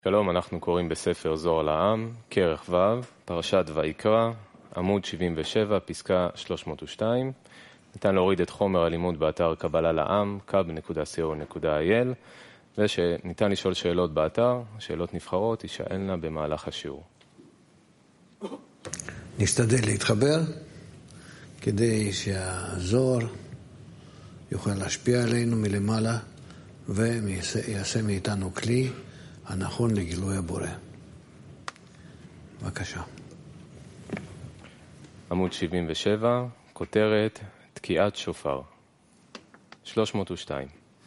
שלום, אנחנו קוראים בספר זוהר לעם, כרך ו', פרשת ויקרא, עמוד 77, פסקה 302. ניתן להוריד את חומר הלימוד באתר קבלה לעם, kab.co.il, ושניתן לשאול שאלות באתר, שאלות נבחרות, תשאלנה במהלך השיעור. נשתדל להתחבר, כדי שהזוהר יוכל להשפיע עלינו מלמעלה, ויעשה מאיתנו כלי הנכון לגילוי הבורא. בבקשה. עמוד 77, כותרת תקיעת שופר. 302.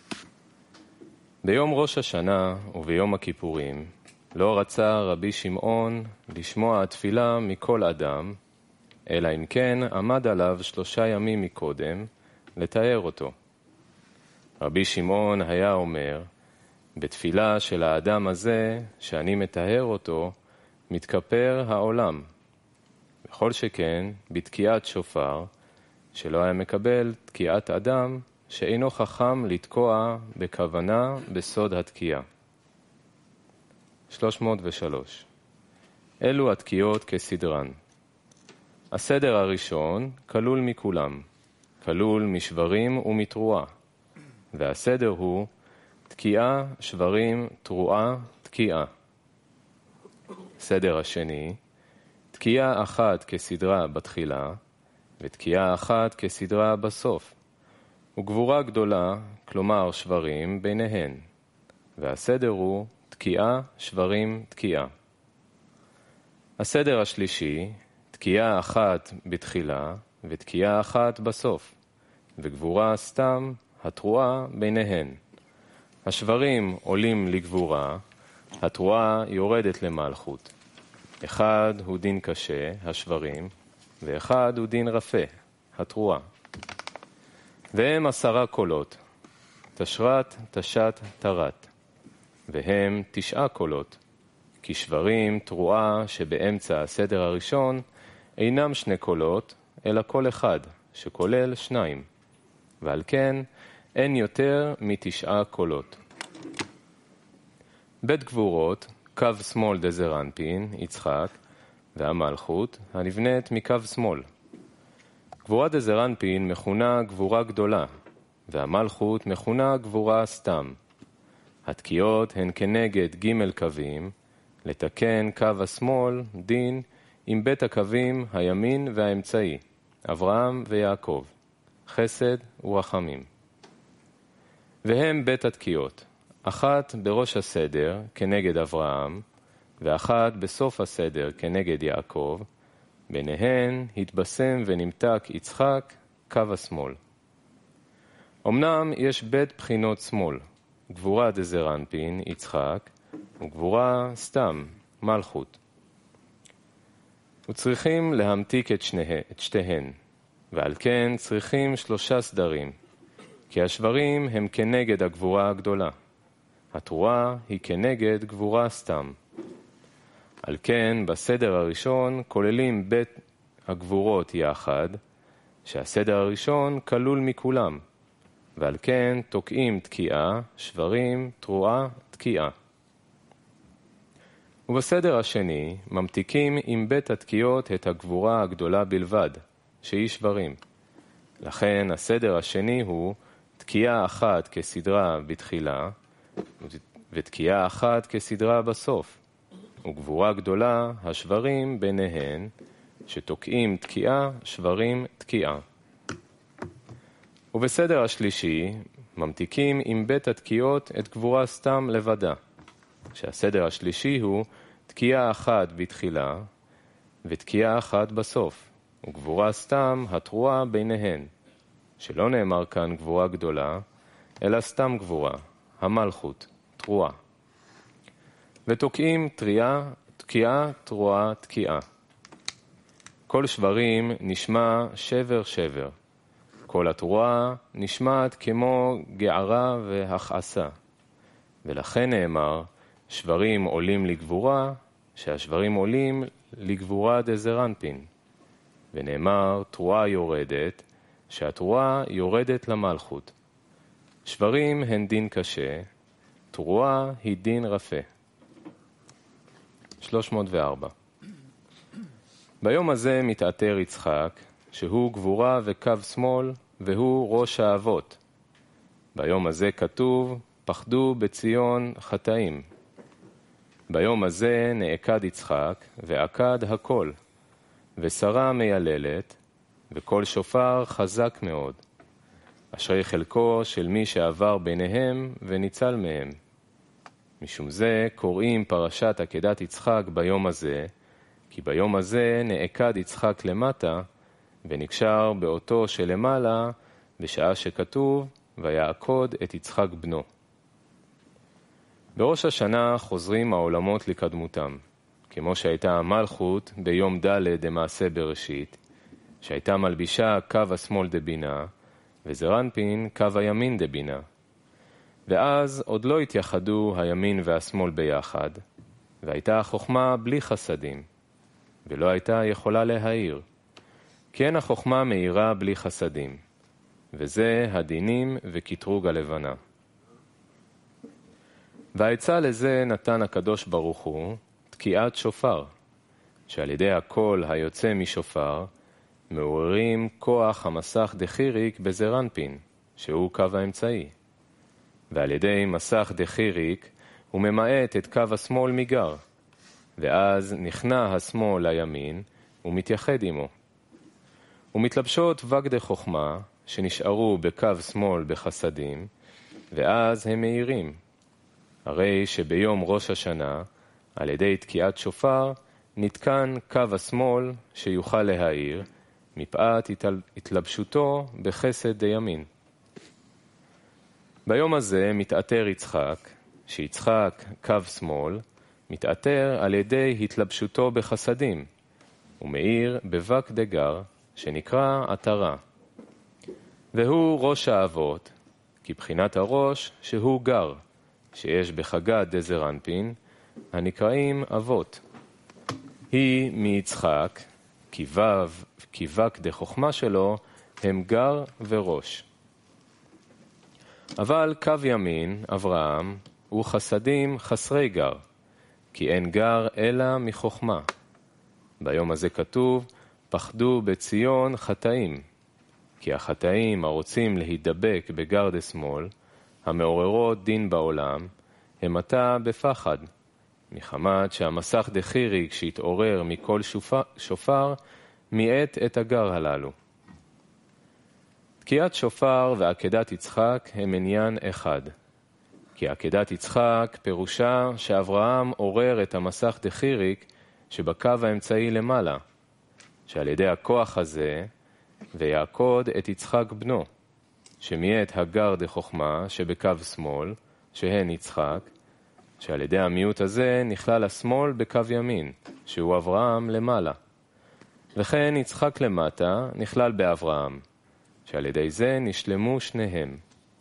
ביום ראש השנה וביום הכיפורים לא רצה רבי שמעון לשמוע התפילה מכל אדם, אלא אם כן עמד עליו 3 ימים מקודם לתאר אותו. רבי שמעון היה אומר, בתפילה של האדם הזה, שאני מטהר אותו, מתכפר העולם. בכל שכן, בתקיעת שופר, שלא היה מקבל תקיעת אדם, שאינו חכם לתקוע בכוונה בסוד התקיעה. 303. אלו התקיעות כסדרן. הסדר הראשון כלול מכולם, כלול משברים ומתרועה, והסדר הוא תקיעה, שברים, תרועה, תקיעה. סדר השני, תקיעה אחת כסדרה בתחילה, ותקיעה אחת כסדרה בסוף, וגבורה גדולה, כלומר שברים, ביניהן. והסדר הוא תקיעה, שברים, תקיעה. הסדר השלישי, תקיעה אחת בתחילה, ותקיעה אחת בסוף, וגבורה סתם, התרועה ביניהן. השברים עולים לגבורה, התרועה יורדת למלכות. אחד הוא דין קשה, השברים, ואחד הוא דין רפה, התרועה. והם 10 קולות, תשרת, תשת, תרת. והם 9 קולות, כי שברים, תרועה שבאמצע הסדר הראשון, אינם 2 קולות, אלא קול אחד, שכולל 2. ועל כן, אין יותר מ9 קולות. בית גבורות, קו שמאל דזרנפין, יצחק, והמלכות, הנבנית מקו שמאל. גבורה דזרנפין מכונה גבורה גדולה, והמלכות מכונה גבורה סתם. התקיעות הן כנגד ג' קווים, לתקן קו השמאל, דין, עם בית הקווים הימין והאמצעי, אברהם ויעקב, חסד ורחמים. והם בית התקיעות, אחת בראש הסדר כנגד אברהם, ואחת בסוף הסדר כנגד יעקב, ביניהן התבשם ונמתק יצחק, קו השמאל. אמנם יש בית בחינות שמאל, גבורה דזרנפין, יצחק, וגבורה סתם, מלכות. וצריכים להמתיק את שתיהן, ועל כן צריכים 3 סדרים, כי השברים הם כנגד הגבורה הגדולה. התרועה היא כנגד גבורה סתם. על כן, בסדר הראשון כוללים בית הגבורות יחד, שהסדר הראשון כלול מכולם, ועל כן תוקעים תקיעה, שברים, תרועה, תקיעה. ובסדר השני ממתיקים עם בית התקיעות את הגבורה הגדולה בלבד, שהיא שברים. לכן הסדר השני הוא תקיעה אחת כסדרה בתחילה, ותקיעה אחת כסדרה בסוף, וגבורה גדולה, השברים ביניהן, שתוקעים תקיעה, שברים, תקיעה. ובסדר השלישי, ממתיקים עם בית התקיעות את גבורה סתם לבדה, שהסדר השלישי הוא תקיעה אחת בתחילה, ותקיעה אחת בסוף, וגבורה סתם התרועה ביניהן, שלא נאמר כאן גבורה גדולה, אלא סתם גבורה, המלכות, תרועה. ותוקעים תקיעה, תרועה, תקיעה. כל שברים נשמע שבר שבר. כל התרועה נשמעת כמו גערה והכעסה. ולכן נאמר, שברים עולים לגבורה, שהשברים עולים לגבורה דזרנפין. ונאמר, תרועה יורדת, שהתרועה יורדת למלכות. שברים הן דין קשה, תרועה היא דין רפה. 304. ביום הזה מתעטר יצחק, שהוא גבורה וקו שמאל, והוא ראש האבות. ביום הזה כתוב, פחדו בציון חטאים. ביום הזה נעקד יצחק, ועקד הכל, ושרה מייללת, וכל שופר חזק מאוד. אשרי חלקו של מי שעבר ביניהם וניצל מהם. משום זה קוראים פרשת עקדת יצחק ביום הזה, כי ביום הזה נעקד יצחק למטה, ונקשר באותו שלמעלה, בשעה שכתוב, ויעקוד את יצחק בנו. בראש השנה חוזרים העולמות לקדמותם, כמו שהייתה המלכות ביום ד' דמעשה בראשית, שהייתה מלבישה קו השמאל דבינה, וזרנפין קו הימין דבינה. ואז עוד לא התייחדו הימין והשמאל ביחד, והייתה החוכמה בלי חסדים, ולא הייתה יכולה להאיר. כן החוכמה מאירה בלי חסדים, וזה הדינים וקטרוג הלבנה. והעצה לזה נתן הקדוש ברוך הוא תקיעת שופר, שעל ידי הקול היוצא משופר, מעוררים כוח המסך דחיריק בזרנפין, שהוא קו האמצעי. ועל ידי מסך דחיריק הוא ממעט את קו השמאל מגר, ואז נכנע השמאל לימין ומתייחד עמו. ומתלבשות וגדי חוכמה שנשארו בקו שמאל בחסדים, ואז הם מאירים. הרי שביום ראש השנה, על ידי תקיעת שופר, נתקן קו השמאל שיוכל להאיר, מפאת התלבשותו בחסד דימין. ביום הזה מתעטר יצחק, שיצחק קו שמאל, מתעטר על ידי התלבשותו בחסדים, ומאיר בבק דגר, שנקרא עטרה. והוא ראש האבות, כי בחינת הראש שהוא גר, שיש בחגת דזרנפין, הנקראים אבות. היא מיצחק, כי בק דחוכמה שלו, הם גר וראש. אבל קו ימין, אברהם, הוא חסדים חסרי גר, כי אין גר אלא מחוכמה. ביום הזה כתוב, פחדו בציון חטאים, כי החטאים הרוצים להידבק בגר דשמאל, המעוררות דין בעולם, הם עתה בפחד, מחמת שהמסך דחיריק שהתעורר מכל שופר, מיעט את הגר הללו. תקיעת שופר ועקדת יצחק הם עניין אחד, כי עקדת יצחק פירושה שאברהם עורר את המסך דחיריק שבקו האמצעי למעלה, שעל ידי הכוח הזה ויעקוד את יצחק בנו, שמיעט הגר דחוכמה שבקו שמאל, שהן יצחק, שעל ידי המיעוט הזה נכלל השמאל בקו ימין, שהוא אברהם למעלה. וכן יצחק למטה נכלל באברהם, שעל ידי זה נשלמו שניהם.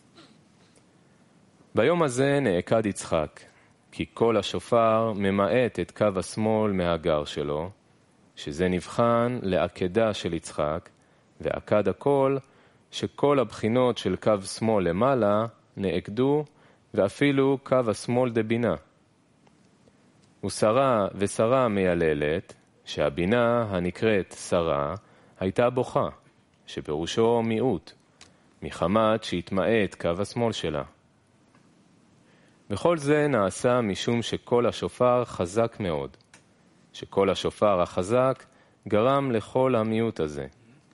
ביום הזה נעקד יצחק, כי כל השופר ממעט את קו השמאל מהגר שלו, שזה נבחן לעקדה של יצחק, ועקד הכל, שכל הבחינות של קו שמאל למעלה נעקדו, ואפילו קו השמאל דבינה. ושרה מייללת, שהבינה הנקראת שרה, הייתה בוכה, שפירושו מיעוט, מחמת שהתמעט קו השמאל שלה. וכל זה נעשה משום שכל השופר חזק מאוד, שכל השופר החזק גרם לכל המיעוט הזה.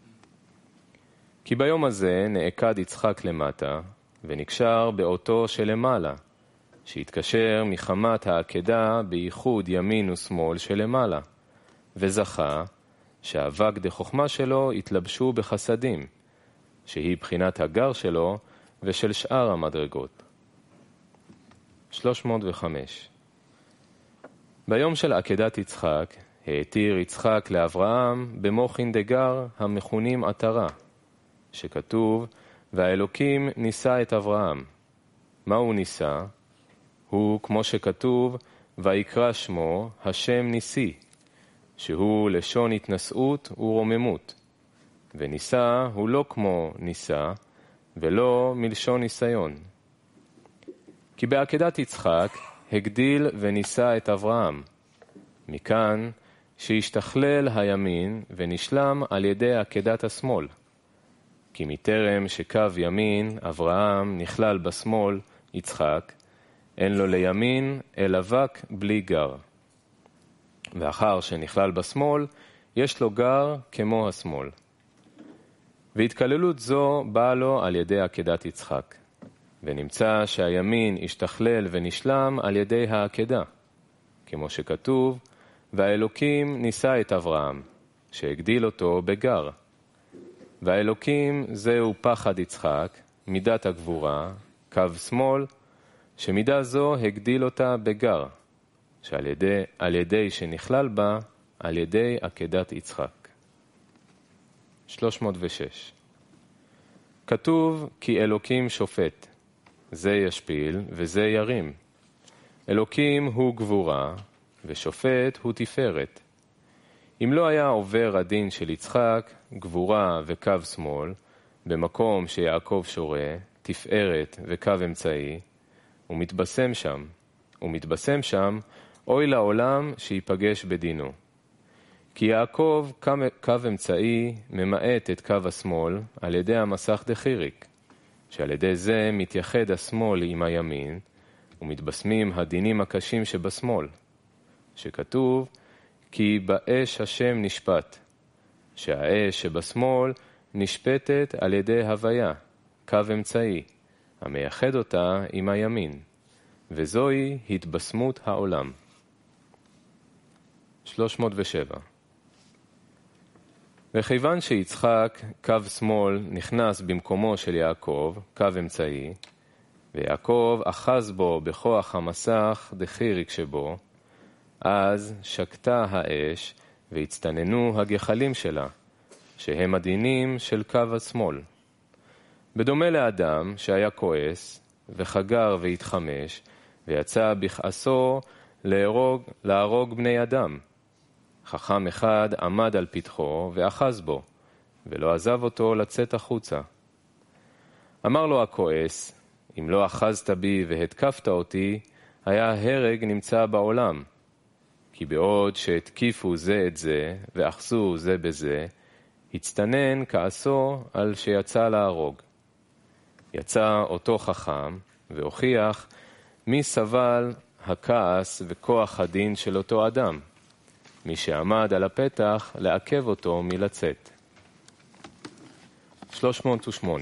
כי ביום הזה נעקד יצחק למטה, ונקשר באותו שלמעלה, שהתקשר מחמת העקדה בייחוד ימין ושמאל שלמעלה, וזכה שהאבק דחוכמה שלו התלבשו בחסדים, שהיא בחינת הגר שלו ושל שאר המדרגות. 305. ביום של עקדת יצחק, העתיר יצחק לאברהם במוחין דגר המכונים עטרה, שכתוב, והאלוקים ניסה את אברהם. מה הוא ניסה? הוא, כמו שכתוב, ויקרא שמו השם ניסי, שהוא לשון התנשאות ורוממות. וניסה הוא לא כמו ניסה, ולא מלשון ניסיון. כי בעקדת יצחק הגדיל וניסה את אברהם. מכאן שהשתכלל הימין ונשלם על ידי עקדת השמאל. כי מטרם שקו ימין אברהם נכלל בשמאל יצחק, אין לו לימין אלא אבק בלי גר. ואחר שנכלל בשמאל, יש לו גר כמו השמאל. והתכללות זו באה לו על ידי עקדת יצחק. ונמצא שהימין השתכלל ונשלם על ידי העקדה. כמו שכתוב, והאלוקים ניסה את אברהם, שהגדיל אותו בגר. והאלוקים זהו פחד יצחק, מידת הגבורה, קו שמאל, שמידה זו הגדיל אותה בגר, שעל ידי שנכלל בה, על ידי עקדת יצחק. 306. כתוב כי אלוקים שופט, זה ישפיל וזה ירים. אלוקים הוא גבורה, ושופט הוא תפארת. אם לא היה עובר הדין של יצחק, גבורה וקו שמאל, במקום שיעקב שורה, תפארת וקו אמצעי, ומתבשם שם, אוי לעולם שיפגש בדינו. כי יעקב קו אמצעי ממעט את קו השמאל על ידי המסך דחיריק, שעל ידי זה מתייחד השמאל עם הימין, ומתבשמים הדינים הקשים שבשמאל, שכתוב, כי באש השם נשפט, שהאש שבשמאל נשפטת על ידי הוויה, קו אמצעי, המייחד אותה עם הימין, וזוהי התבשמות העולם. 307. וכיוון שיצחק, קו שמאל, נכנס במקומו של יעקב, קו אמצעי, ויעקב אחז בו בכוח המסך דחיריק שבו, אז שקטה האש והצטננו הגחלים שלה, שהם הדינים של קו השמאל. בדומה לאדם שהיה כועס וחגר והתחמש, ויצא בכעסו להרוג בני אדם. חכם אחד עמד על פתחו ואחז בו, ולא עזב אותו לצאת החוצה. אמר לו הכועס, אם לא אחזת בי והתקפת אותי, היה הרג נמצא בעולם. כי בעוד שהתקיפו זה את זה ואחזו זה בזה, הצטנן כעסו על שיצא להרוג. יצא אותו חכם והוכיח מי סבל הכעס וכוח הדין של אותו אדם, מי שעמד על הפתח לעכב אותו מלצאת. 308.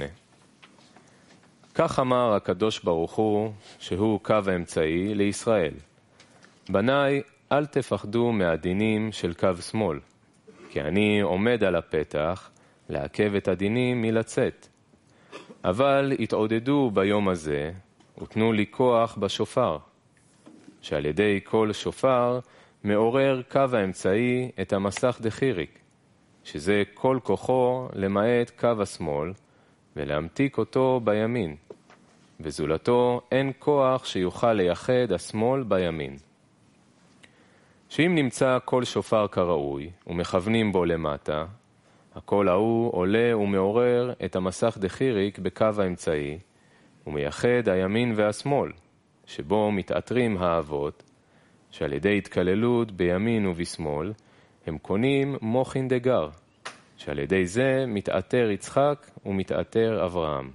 כך אמר הקדוש ברוך הוא, שהוא קו האמצעי לישראל. בניי, אל תפחדו מהדינים של קו שמאל, כי אני עומד על הפתח לעכב את הדינים מלצאת. אבל התעודדו ביום הזה, ותנו לי כוח בשופר, שעל ידי כל שופר מעורר קו האמצעי את המסך דחיריק, שזה כל כוחו למעט קו השמאל, ולהמתיק אותו בימין, וזולתו אין כוח שיוכל לייחד השמאל בימין. שאם נמצא כל שופר כראוי ומכוונים בו למטה, הקול ההוא עולה ומעורר את המסך דחיריק בקו האמצעי, ומייחד הימין והשמאל, שבו מתעטרים האבות, שעל ידי התכללות בימין ובשמאל, הם קונים מוחין דגר, שעל ידי זה מתעטר יצחק ומתעטר אברהם.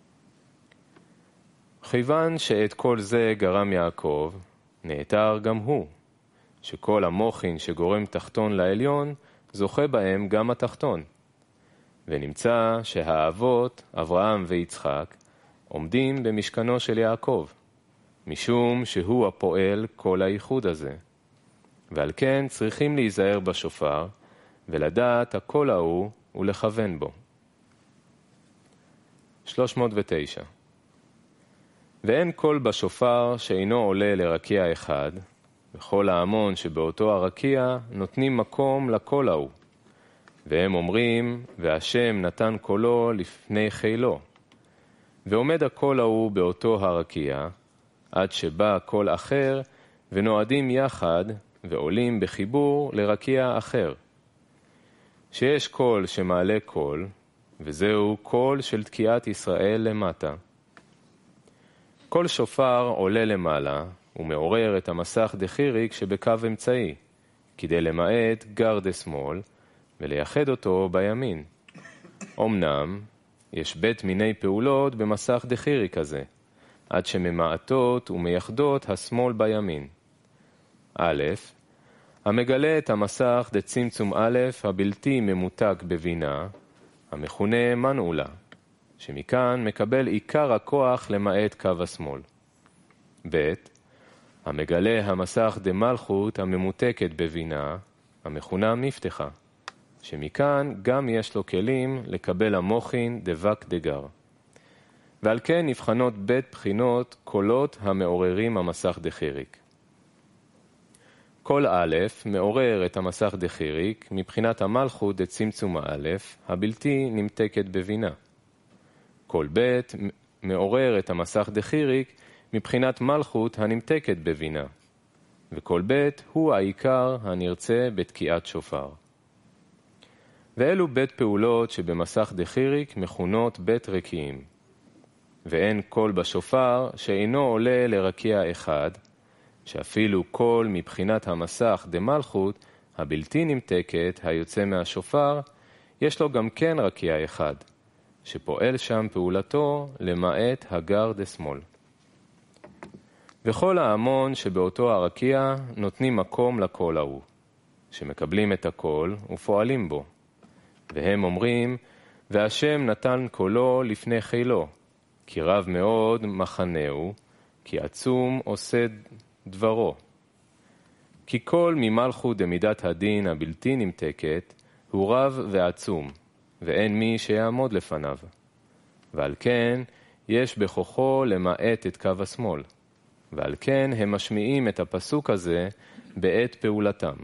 כיוון שאת כל זה גרם יעקב, נעתר גם הוא, שכל המוחין שגורם תחתון לעליון, זוכה בהם גם התחתון. ונמצא שהאבות, אברהם ויצחק, עומדים במשכנו של יעקב, משום שהוא הפועל כל הייחוד הזה. ועל כן צריכים להיזהר בשופר, ולדעת הקול ההוא ולכוון בו. 309. ואין קול בשופר שאינו עולה לרקיע אחד, וכל ההמון שבאותו הרקיע נותנים מקום לקול ההוא. והם אומרים, והשם נתן קולו לפני חילו. ועומד הקול ההוא באותו הרקיע, עד שבא קול אחר, ונועדים יחד, ועולים בחיבור לרקיע אחר. שיש קול שמעלה קול, וזהו קול של תקיעת ישראל למטה. כל שופר עולה למעלה, ומעורר את המסך דחיריק שבקו אמצעי, כדי למעט גר דשמאל ולייחד אותו בימין. אמנם יש בית מיני פעולות במסך דחירי כזה, עד שממעטות ומייחדות השמאל בימין. א', המגלה את המסך דצמצום א' הבלתי ממותק בבינה, המכונה מנעולה, שמכאן מקבל עיקר הכוח למעט קו השמאל. ב', המגלה המסך דמלכות הממותקת בבינה, המכונה מפתחה, שמכאן גם יש לו כלים לקבל המוחין דבק דגר. ועל כן נבחנות בית בחינות קולות המעוררים המסך דחיריק. כל א' מעורר את המסך דחיריק מבחינת המלכות דצמצום א' הבלתי נמתקת בבינה. כל ב' מעורר את המסך דחיריק מבחינת מלכות הנמתקת בבינה. וכל ב' הוא העיקר הנרצה בתקיעת שופר. ואלו בית פעולות שבמסך דחיריק מכונות בית רקיעים. ואין קול בשופר שאינו עולה לרקיע אחד, שאפילו קול מבחינת המסך דמלכות הבלתי נמתקת היוצא מהשופר, יש לו גם כן רקיע אחד, שפועל שם פעולתו למעט הגר דשמאל. וכל ההמון שבאותו הרקיע נותנים מקום לקול ההוא, שמקבלים את הקול ופועלים בו. והם אומרים, והשם נתן קולו לפני חילו, כי רב מאוד מחנהו, כי עצום עושה דברו. כי כל ממלכות דמידת הדין הבלתי נמתקת הוא רב ועצום, ואין מי שיעמוד לפניו. ועל כן יש בכוחו למעט את קו השמאל. ועל כן הם משמיעים את הפסוק הזה בעת פעולתם.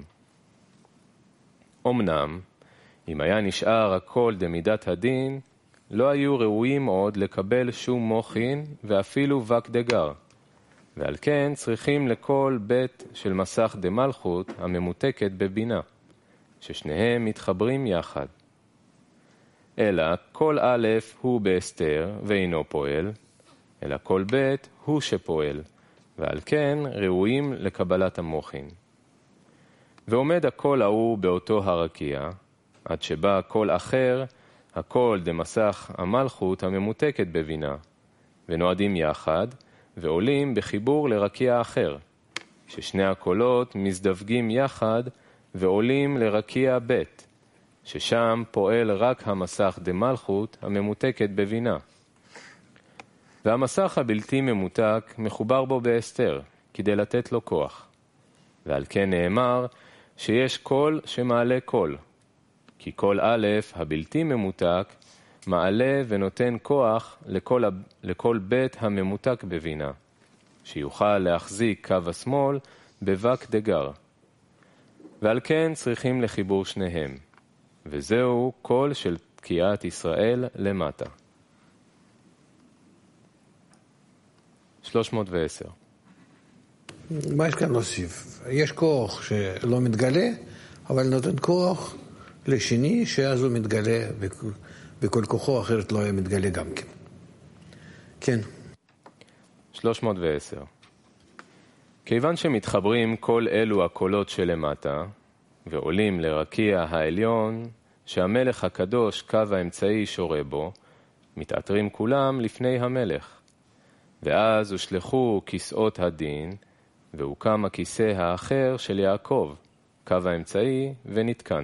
אמנם, אם היה נשאר הכל דמידת הדין, לא היו ראויים עוד לקבל שום מוחין ואפילו וק דגר. ועל כן צריכים לכל בית של מסך דמלכות הממותקת בבינה, ששניהם מתחברים יחד. אלא כל א' הוא בהסתר ואינו פועל, אלא כל ב' הוא שפועל, ועל כן ראויים לקבלת המוחין. ועומד הקול ההוא באותו הרקיע, עד שבא קול אחר, הקול דמסך המלכות הממותקת בבינה, ונועדים יחד, ועולים בחיבור לרקיע אחר, ששני הקולות מזדווגים יחד ועולים לרקיע ב', ששם פועל רק המסך דמלכות הממותקת בבינה. והמסך הבלתי ממותק מחובר בו בהסתר, כדי לתת לו כוח. ועל כן נאמר שיש קול שמעלה קול, כי קול א' הבלתי ממותק מעלה ונותן כוח לכל בית הממותק בבינה, שיוכל להחזיק קו השמאל בבק דגר. ועל כן צריכים לחיבור שניהם, וזהו קול של תקיעת ישראל למטה. 310. מה יש כאן להוסיף? יש כוח שלא מתגלה, אבל נותן כוח לשני, שאז הוא מתגלה בכל כוחו, אחרת לא היה מתגלה גם כן. כן. 310. כיוון שמתחברים כל אלו הקולות שלמטה, ועולים לרקיע העליון, שהמלך הקדוש קו האמצעי שורה בו, מתעטרים כולם לפני המלך. ואז הושלחו כיסאות הדין, והוקם הכיסא האחר של יעקב, קו האמצעי, ונתקן.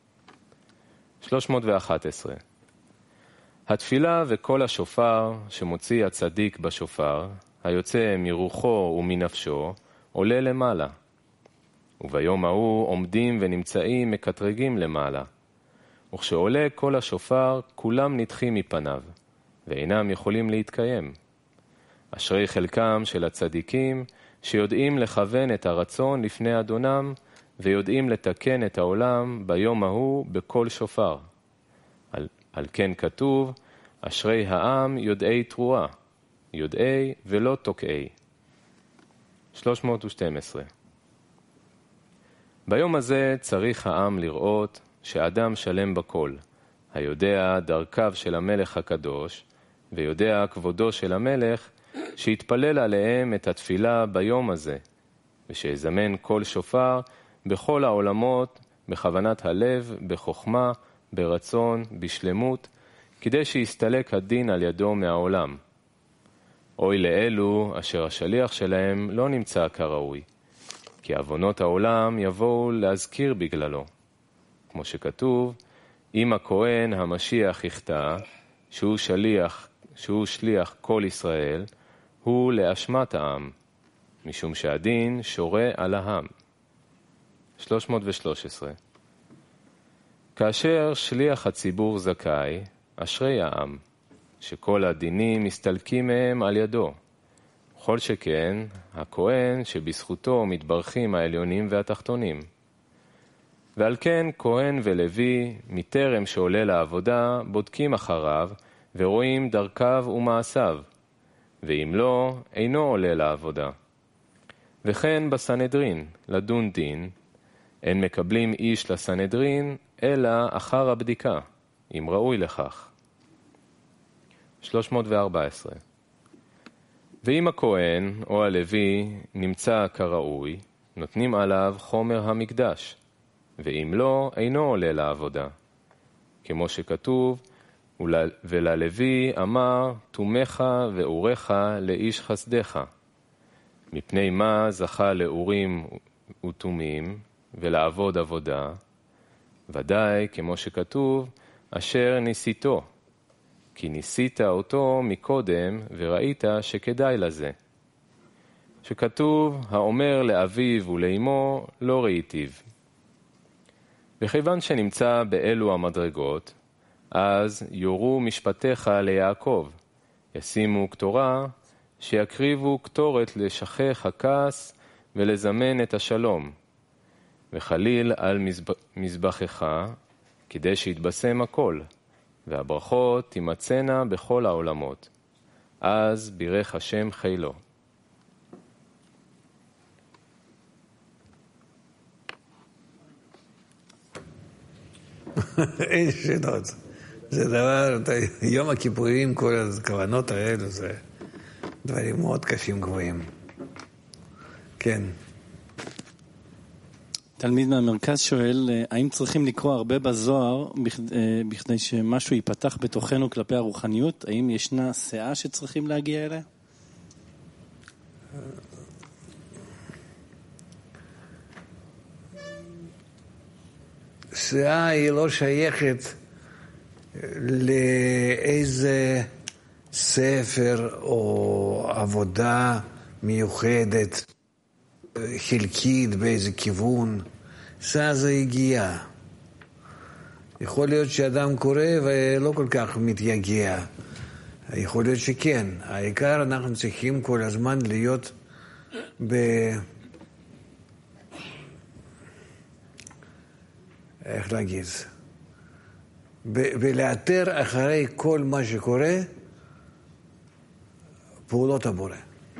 311. התפילה וכל השופר שמוציא הצדיק בשופר, היוצא מרוחו ומנפשו, עולה למעלה. וביום ההוא עומדים ונמצאים מקטרגים למעלה. וכשעולה כל השופר, כולם נדחים מפניו, ואינם יכולים להתקיים. אשרי חלקם של הצדיקים, שיודעים לכוון את הרצון לפני אדונם, ויודעים לתקן את העולם ביום ההוא בכל שופר. על כן כתוב, אשרי העם יודעי תרועה, יודעי ולא תוקעי. 312. ביום הזה צריך העם לראות שאדם שלם בכל, היודע דרכיו של המלך הקדוש, ויודע כבודו של המלך, שיתפלל עליהם את התפילה ביום הזה, ושיזמן כל שופר בכל העולמות, בכוונת הלב, בחוכמה, ברצון, בשלמות, כדי שיסתלק הדין על ידו מהעולם. אוי לאלו אשר השליח שלהם לא נמצא כראוי, כי עוונות העולם יבואו להזכיר בגללו. כמו שכתוב, אם הכהן המשיח יחטא, שהוא שליח כל ישראל, הוא לאשמת העם, משום שהדין שורה על העם. 313. כאשר שליח הציבור זכאי, אשרי העם, שכל הדינים מסתלקים מהם על ידו. כל שכן, הכהן שבזכותו מתברכים העליונים והתחתונים. ועל כן כהן ולוי, מטרם שעולה לעבודה, בודקים אחריו, ורואים דרכיו ומעשיו, ואם לא, אינו עולה לעבודה. וכן בסנהדרין, לדון דין, אין מקבלים איש לסנהדרין, אלא אחר הבדיקה, אם ראוי לכך. 314. ואם הכהן או הלוי נמצא כראוי, נותנים עליו חומר המקדש, ואם לא, אינו עולה לעבודה. כמו שכתוב, וללוי אמר, תומך ואורך לאיש חסדך. מפני מה זכה לאורים ותומים ולעבוד עבודה? ודאי, כמו שכתוב, אשר ניסיתו. כי ניסית אותו מקודם וראית שכדאי לזה. שכתוב, האומר לאביו ולאמו לא ראיתיו. וכיוון שנמצא באלו המדרגות, אז יורו משפטיך ליעקב, ישימו קטורה, שיקריבו קטורת לשכך הכעס ולזמן את השלום, וחליל על מזבחך, כדי שיתבשם הכל, והברכות תימצאנה בכל העולמות. אז בירך השם חילו. אין שאלות. זה דבר, יום הכיפורים, כל הכוונות האלו, זה דברים מאוד קשים גבוהים. כן. תלמיד מהמרכז שואל, האם צריכים לקרוא הרבה בזוהר בכדי שמשהו ייפתח בתוכנו כלפי הרוחניות? האם ישנה שאה שצריכים להגיע אליה? שאה היא לא שייכת לאיזה ספר או עבודה מיוחדת, חלקית באיזה כיוון. שאה זה הגיעה. יכול להיות שאדם קורא ולא כל כך מתייגע. יכול להיות שכן. העיקר אנחנו צריכים כל הזמן להיות איך להגיד? ולאתר אחרי כל מה שקורה פעולות הבורא.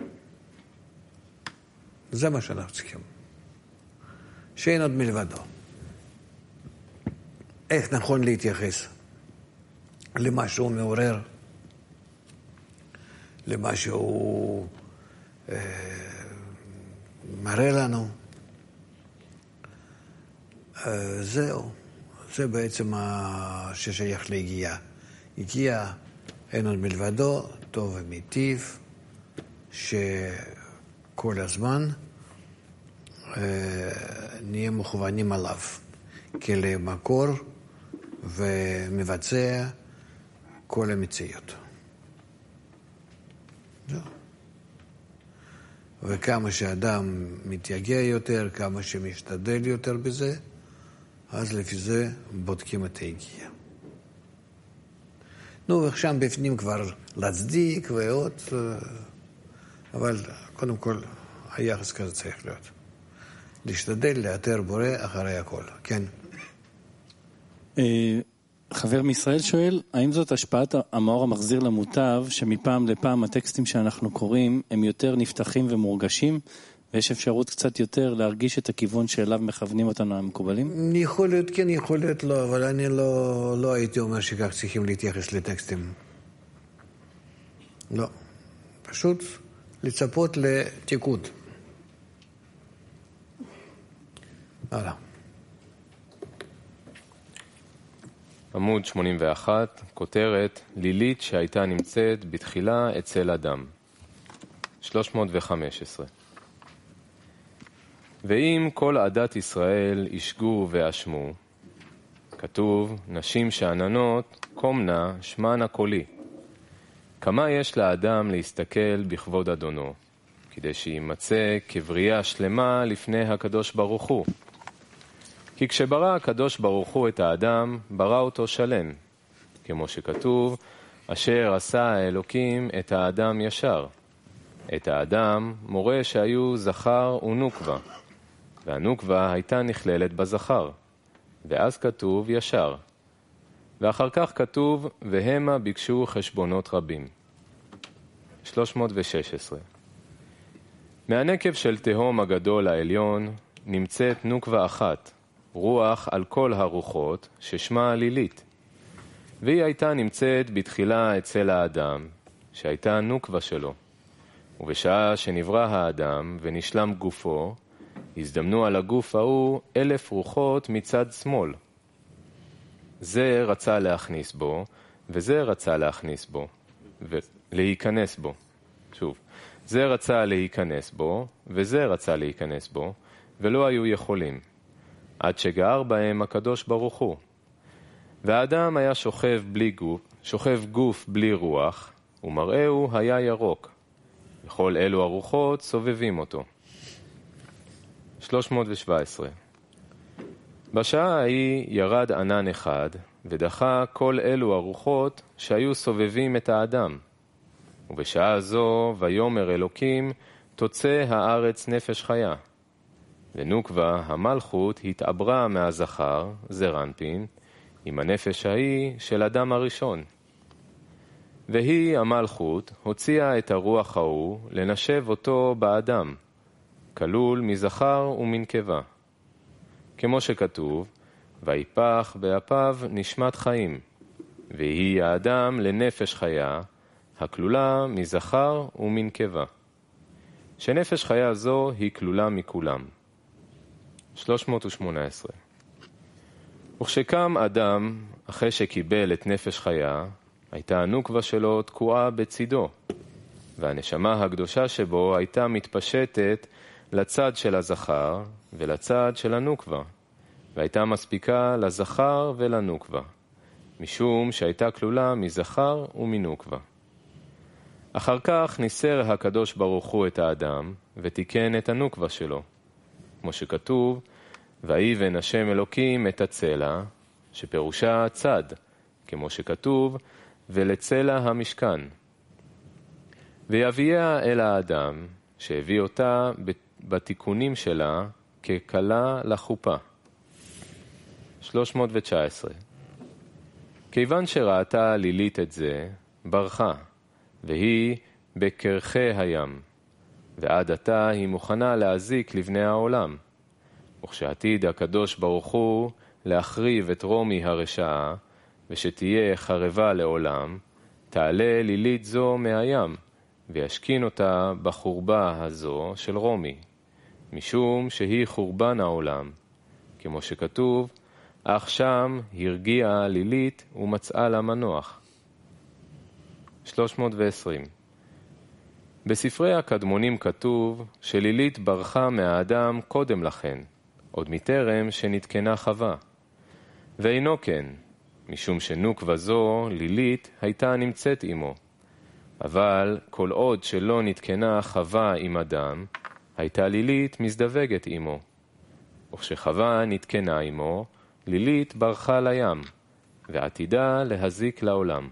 זה מה שאנחנו צריכים. שאין עוד מלבדו. איך נכון להתייחס למה שהוא מעורר, למה שהוא מראה לנו. זהו. זה בעצם ששייך להגיעה. הגיעה, אין עוד מלבדו, טוב ומיטיב, שכל הזמן נהיה מוכוונים עליו, כלמקור ומבצע כל המציאות. זהו. וכמה שאדם מתייגע יותר, כמה שמשתדל יותר בזה, אז לפי זה בודקים את ההגיעה. נו, ושם בפנים כבר להצדיק ועוד, אבל קודם כל היחס כזה צריך להיות. להשתדל לאתר בורא אחרי הכל, כן. חבר מישראל שואל, האם זאת השפעת המאור המחזיר למוטב, שמפעם לפעם הטקסטים שאנחנו קוראים הם יותר נפתחים ומורגשים, ויש אפשרות קצת יותר להרגיש את הכיוון שאליו מכוונים אותנו המקובלים? יכול להיות כן, יכול להיות לא, אבל אני לא הייתי אומר שכך צריכים להתייחס לטקסטים. לא. פשוט לצפות לתיקות. הלאה. עמוד 81, כותרת לילית שהייתה נמצאת בתחילה אצל אדם. 315. ואם כל עדת ישראל ישגו ואשמו, כתוב, נשים שעננות קומנה שמנה קולי. כמה יש לאדם להסתכל בכבוד אדונו, כדי שימצא כבריאה שלמה לפני הקדוש ברוך הוא. כי כשברא הקדוש ברוך הוא את האדם, ברא אותו שלם, כמו שכתוב, אשר עשה האלוקים את האדם ישר. את האדם מורה שהיו זכר ונוקבה, והנוקבה הייתה נכללת בזכר, ואז כתוב ישר. ואחר כך כתוב, והמה ביקשו חשבונות רבים. 316. מהנקב של תהום הגדול העליון נמצאת נוקבה אחת, רוח על כל הרוחות, ששמה לילית. והיא הייתה נמצאת בתחילה אצל האדם, שהייתה נוקבה שלו. ובשעה שנברא האדם ונשלם גופו, הזדמנו על הגוף ההוא 1000 רוחות מצד שמאל. זה רצה להכניס בו, וזה רצה להכניס בו, ולהיכנס בו. שוב, זה רצה להיכנס בו, וזה רצה להיכנס בו, ולא היו יכולים. עד שגער בהם הקדוש ברוך הוא. והאדם היה שוכב גוף בלי רוח, ומראהו היה ירוק. וכל אלו הרוחות סובבים אותו. 317. בשעה ההיא ירד ענן אחד, ודחה כל אלו הרוחות שהיו סובבים את האדם. ובשעה זו ויאמר אלוקים, תוצא הארץ נפש חיה. ונוקבה המלכות התעברה מהזכר, זרנפין, עם הנפש ההיא של אדם הראשון. והיא המלכות הוציאה את הרוח ההוא לנשב אותו באדם, כלול מזכר ומנקבה. כמו שכתוב, ויפח באפיו נשמת חיים, והיא האדם לנפש חיה, הכלולה מזכר ומנקבה. שנפש חיה זו היא כלולה מכולם. 318. וכשקם אדם, אחרי שקיבל את נפש חיה, הייתה הנוקבה שלו תקועה בצידו, והנשמה הקדושה שבו הייתה מתפשטת לצד של הזכר ולצד של הנוקבה, והייתה מספיקה לזכר ולנוקבה, משום שהייתה כלולה מזכר ומנוקבה. אחר כך ניסר הקדוש ברוך הוא את האדם, ותיקן את הנוקבה שלו, כמו שכתוב, ויבן השם אלוקים את הצלע, שפירושה צד, כמו שכתוב, ולצלע המשכן. ויביאה אל האדם, שהביא אותה בתיקונים שלה, ככלה לחופה. 319. כיוון שראתה לילית את זה, ברחה, והיא בקרחי הים, ועד עתה היא מוכנה להזיק לבני העולם. וכשעתיד הקדוש ברוך הוא להחריב את רומי הרשעה, ושתהיה חרבה לעולם, תעלה לילית זו מהים, וישכין אותה בחורבה הזו של רומי, משום שהיא חורבן העולם, כמו שכתוב, אך שם הרגיעה לילית ומצאה לה מנוח. 320. בספרי הקדמונים כתוב שלילית ברחה מהאדם קודם לכן, עוד מטרם שנתקנה חווה. ואינו כן, משום שנוקבה זו, לילית, הייתה נמצאת עמו. אבל כל עוד שלא נתקנה חווה עם אדם, הייתה לילית מזדווגת עמו. וכשחווה נתקנה עמו, לילית ברחה לים, ועתידה להזיק לעולם.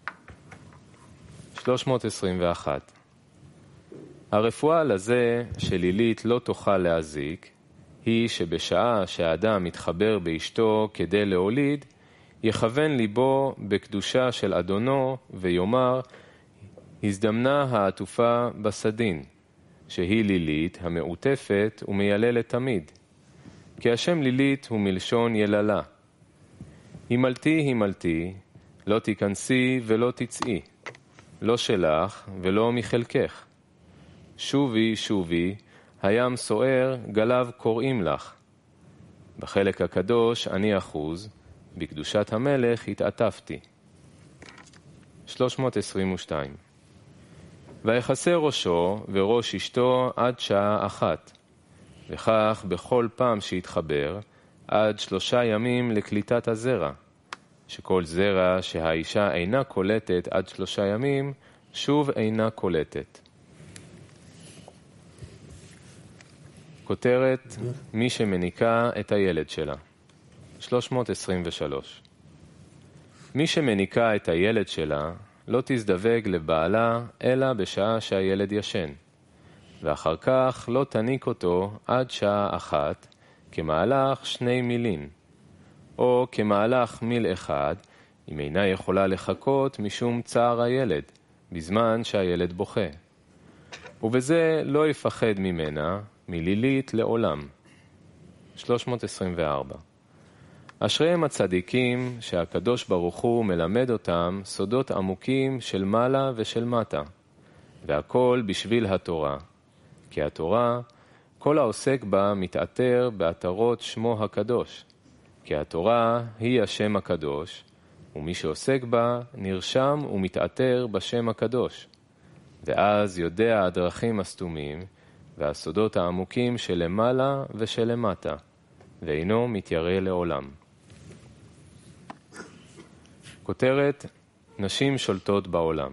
321. הרפואה לזה שלילית לא תוכל להזיק, היא שבשעה שהאדם מתחבר באשתו כדי להוליד, יכוון ליבו בקדושה של אדונו ויאמר, הזדמנה העטופה בסדין, שהיא לילית המעוטפת ומייללת תמיד. כי השם לילית הוא מלשון יללה. הימלתי, לא תיכנסי ולא תצאי, לא שלך ולא מחלקך. שובי, הים סוער, גליו קוראים לך. בחלק הקדוש אני אחוז, בקדושת המלך התעטפתי. 322. ויחסה ראשו וראש אשתו עד שעה 1, וכך בכל פעם שהתחבר, עד 3 ימים לקליטת הזרע, שכל זרע שהאישה אינה קולטת עד 3 ימים, שוב אינה קולטת. כותרת, מי שמניקה את הילד שלה. 323. מי שמניקה את הילד שלה, לא תזדווג לבעלה, אלא בשעה שהילד ישן, ואחר כך לא תניק אותו עד שעה 1, כמהלך 2 מילין, או כמהלך מיל 1, אם אינה יכולה לחכות משום צער הילד, בזמן שהילד בוכה. ובזה לא יפחד ממנה, מלילית לעולם. 324. אשריהם הצדיקים שהקדוש ברוך הוא מלמד אותם סודות עמוקים של מעלה ושל מטה, והכל בשביל התורה. כי התורה, כל העוסק בה מתעטר בעטרות שמו הקדוש. כי התורה היא השם הקדוש, ומי שעוסק בה נרשם ומתעטר בשם הקדוש. ואז יודע הדרכים הסתומים והסודות העמוקים שלמעלה ושלמטה, ואינו מתיירא לעולם. כותרת, נשים שולטות בעולם.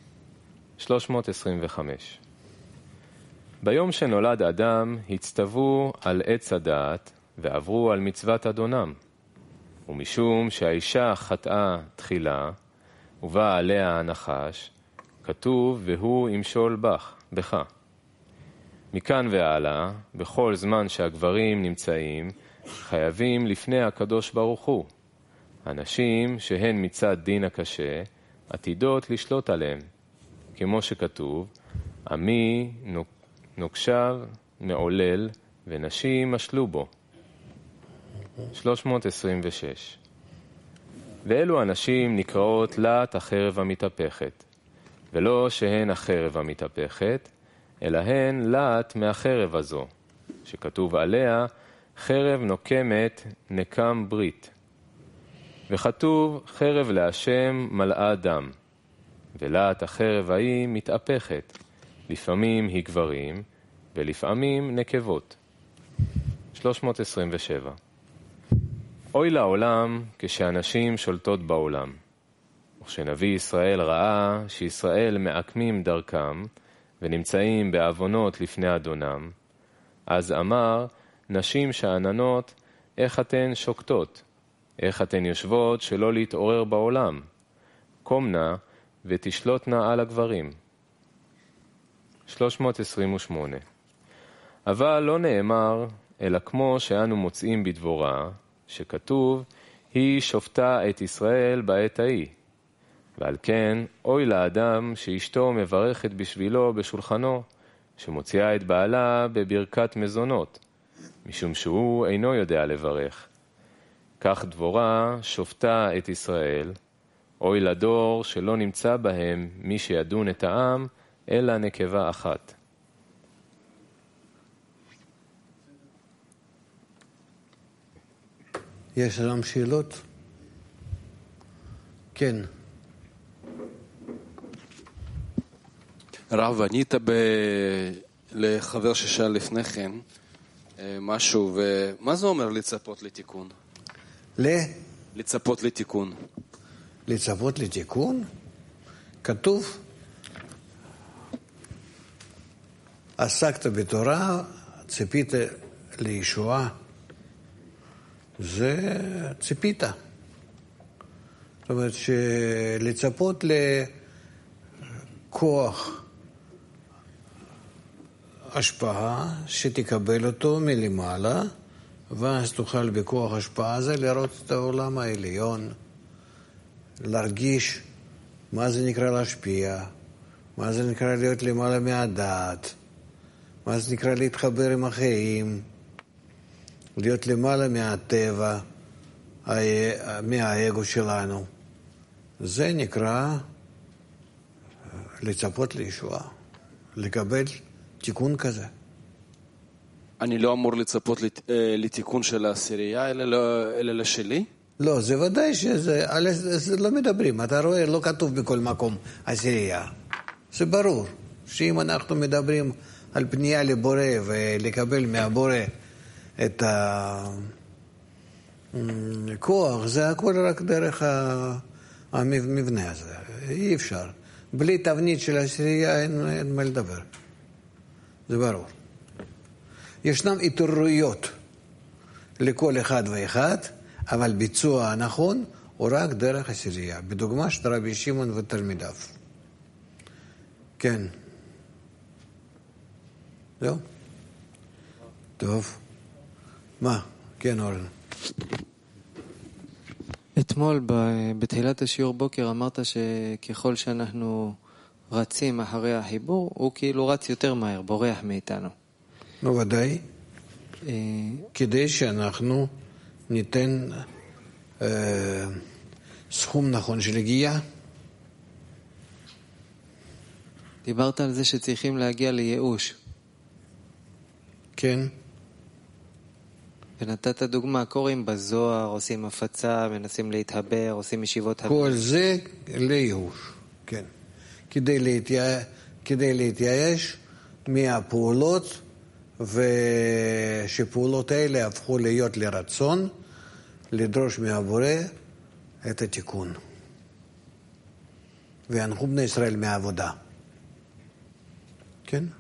325. ביום שנולד אדם הצטוו על עץ הדעת ועברו על מצוות אדונם. ומשום שהאישה חטאה תחילה ובא עליה הנחש, כתוב והוא ימשול בך. מכאן והלאה, בכל זמן שהגברים נמצאים, חייבים לפני הקדוש ברוך הוא. הנשים שהן מצד דין הקשה, עתידות לשלוט עליהם, כמו שכתוב, עמי נוקשב מעולל ונשים משלו בו. 326. ואלו הנשים נקראות לת החרב המתהפכת, ולא שהן החרב המתהפכת, אלא הן לת מהחרב הזו, שכתוב עליה חרב נוקמת נקם ברית. וכתוב חרב להשם מלאה דם, ולת החרב ההיא מתהפכת, לפעמים היא גברים ולפעמים נקבות. 327. אוי לעולם כשאנשים שולטות בעולם. וכשנביא ישראל ראה שישראל מעקמים דרכם ונמצאים בעוונות לפני אדונם, אז אמר, נשים שאננות, איך אתן שוקטות? איך אתן יושבות שלא להתעורר בעולם? קומנה ותשלוטנה על הגברים. 328. אבל לא נאמר, אלא כמו שאנו מוצאים בדבורה, שכתוב, היא שופטה את ישראל בעת ההיא. ועל כן, אוי לאדם שאשתו מברכת בשבילו בשולחנו, שמוציאה את בעלה בברכת מזונות, משום שהוא אינו יודע לברך. כך דבורה שופטה את ישראל, אוי לדור שלא נמצא בהם מי שידון את העם, אלא נקבה אחת. יש לנו שאלות? כן. רב, ענית לחבר ששאל לפני כן משהו, ומה זה אומר לצפות לתיקון? לצפות לתיקון. לצפות לתיקון? כתוב, עסקת בתורה, ציפית לישועה. זה ציפית. זאת אומרת שלצפות לכוח השפעה שתקבל אותו מלמעלה, ואז תוכל בכוח השפעה הזה לראות את העולם העליון, להרגיש מה זה נקרא להשפיע, מה זה נקרא להיות למעלה מהדעת, מה זה נקרא להתחבר עם החיים, להיות למעלה מהטבע, מהאגו שלנו. זה נקרא לצפות לישועה, לקבל תיקון כזה. אני לא אמור לצפות לתיקון של העשירייה, אלא לשלי? לא, זה ודאי זה לא מדברים. אתה רואה, לא כתוב בכל מקום עשירייה. זה ברור שאם אנחנו מדברים על פנייה לבורא ולקבל מהבורא את הכוח, זה הכל רק דרך המבנה הזה. אי אפשר. בלי תבנית של עשירייה אין מה לדבר. זה ברור. ישנם התעוררויות לכל אחד ואחד, אבל ביצוע הנכון הוא רק דרך עשירייה. בדוגמה של רבי שמעון ותלמידיו. כן. זהו? טוב. מה? כן, אורן. אתמול בתחילת השיעור בוקר אמרת שככל שאנחנו רצים אחרי החיבור, הוא כאילו רץ יותר מהר, בורח מאיתנו. לא ודאי. כדי שאנחנו ניתן סכום נכון של הגיעה. דיברת על זה שצריכים להגיע לייאוש. כן. ונתת דוגמה, קוראים בזוהר, עושים הפצה, מנסים להתחבר, עושים ישיבות... כל זה לייאוש, כן. כדי להתייאש מהפעולות, ושפעולות האלה הפכו להיות לרצון, לדרוש מהבורא את התיקון. והנחו בני ישראל מהעבודה. כן?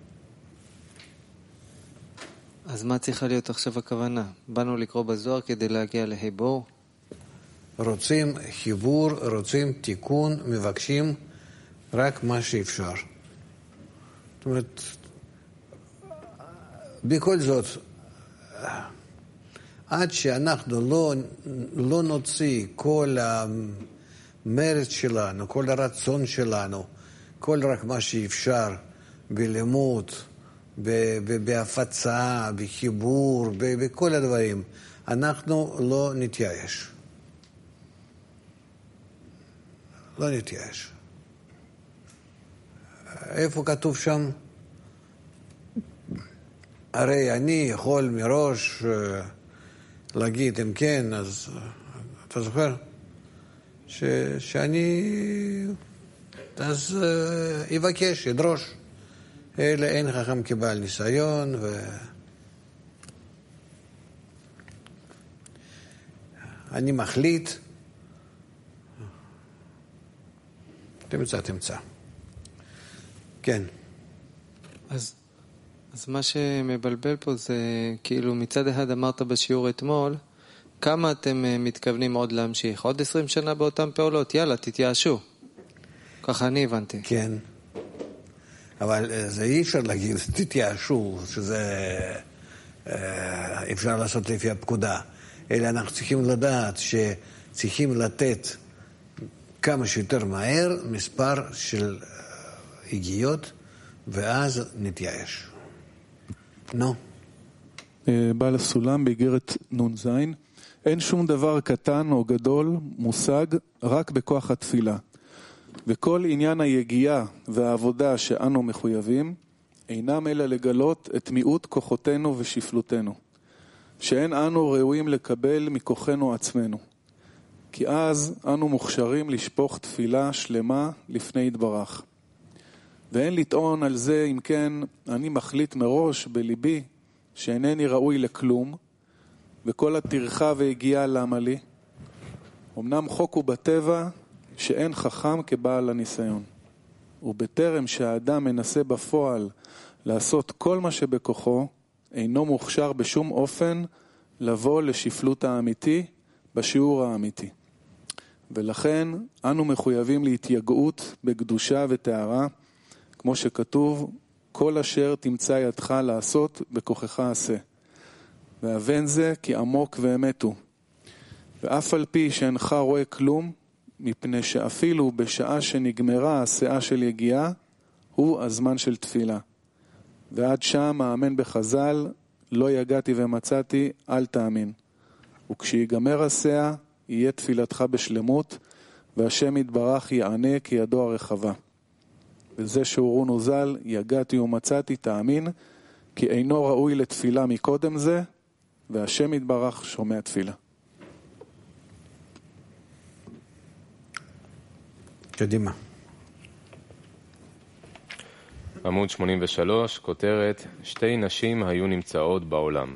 אז מה צריכה להיות עכשיו הכוונה? באנו לקרוא בזוהר כדי להגיע לחיבור? רוצים חיבור, רוצים תיקון, מבקשים רק מה שאפשר. זאת אומרת, בכל זאת, עד שאנחנו לא נוציא כל המרץ שלנו, כל הרצון שלנו, כל רק מה שאפשר בלימוד, בהפצה, בחיבור, בכל הדברים, אנחנו לא נתייאש. לא נתייאש. איפה כתוב שם? הרי אני יכול מראש להגיד אם כן, אז אתה זוכר? שאני אז יבקש, ידרוש. אלא אין חכם כבעל ניסיון אני מחליט. תמצא. כן. אז מה שמבלבל פה זה, כאילו מצד אחד אמרת בשיעור אתמול, כמה אתם מתכוונים עוד להמשיך? עוד 20 שנה באותן פעולות? יאללה, תתייאשו. ככה אני הבנתי. כן. אבל זה אי אפשר להגיד, תתייאשו, שזה אפשר לעשות לפי הפקודה. אלא אנחנו צריכים לדעת שצריכים לתת כמה שיותר מהר מספר של הגיעות, ואז נתייאש. נו. בעל הסולם באיגרת נ"ז, אין שום דבר קטן או גדול מושג רק בכוח התפילה. וכל עניין היגיעה והעבודה שאנו מחויבים אינם אלא לגלות את מיעוט כוחותינו ושפלותנו, שאין אנו ראויים לקבל מכוחנו עצמנו. כי אז אנו מוכשרים לשפוך תפילה שלמה לפני יתברך. ואין לטעון על זה, אם כן, אני מחליט מראש בליבי שאינני ראוי לכלום, וכל הטרחה והגיעה למה לי. אמנם חוק הוא בטבע שאין חכם כבעל הניסיון. ובטרם שהאדם מנסה בפועל לעשות כל מה שבכוחו, אינו מוכשר בשום אופן לבוא לשפלות האמיתי בשיעור האמיתי. ולכן אנו מחויבים להתייגעות בקדושה וטהרה, כמו שכתוב, כל אשר תמצא ידך לעשות בכוחך עשה. והבן זה כי עמוק ואמת הוא. ואף על פי שאינך רואה כלום, מפני שאפילו בשעה שנגמרה השאה של יגיעה, הוא הזמן של תפילה. ועד שם האמן בחז"ל, לא יגעתי ומצאתי, אל תאמין. וכשיגמר השאה, יהיה תפילתך בשלמות, והשם יתברך יענה כי ידו הרחבה. וזה שאורון וז"ל, יגעתי ומצאתי, תאמין, כי אינו ראוי לתפילה מקודם זה, והשם יתברך שומע תפילה. קדימה. עמוד 83, כותרת, שתי נשים היו נמצאות בעולם.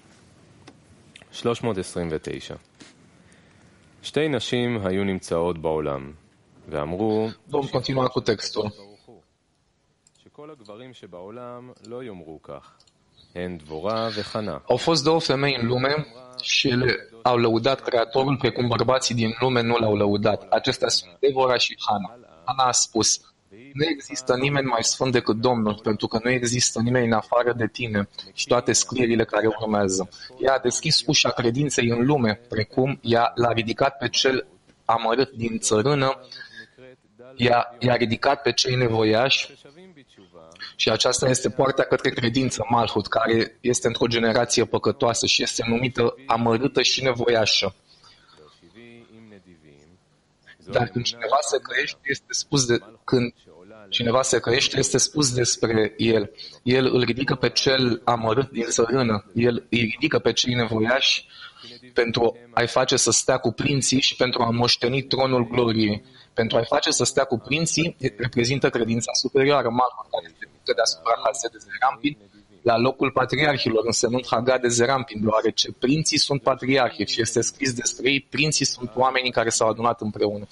329. שתי נשים היו נמצאות בעולם, ואמרו, Vom continua cu textul. שכל הגברים שבעולם לא יאמרו כך, הן דבורה וחנה. Au fost două femei în lume și ele au lăudat Creatorul precum bărbații din lume nu l-au lăudat. Acestea sunt Devora și Hana. Hana a spus, nu există nimeni mai sfânt decât Domnul, pentru că nu există nimeni în afară de tine și toate scrierile care urmează. Ea a deschis ușa credinței în lume, precum ea l-a ridicat pe cel amărât din țărână, i-a ridicat pe cei nevoiași și aceasta este poarta către credință, Malhut, care este într-o generație păcătoasă și este numită amărâtă și nevoiașă. Dar când cineva se căiește, este spus despre el. El îl ridică pe cel amărât din țărână, el îi ridică pe cei nevoiași pentru a-i face să stea cu prinții și pentru a moșteni tronul gloriei. Pentru a-i face să stea cu prinții, reprezintă credința superioară, Malhut, care se ridică deasupra Hase de Zerampin, la locul patriarhilor, însemnând Haga de Zerampin, deoarece prinții sunt patriarhi și este scris despre ei, prinții sunt oamenii care s-au adunat împreună.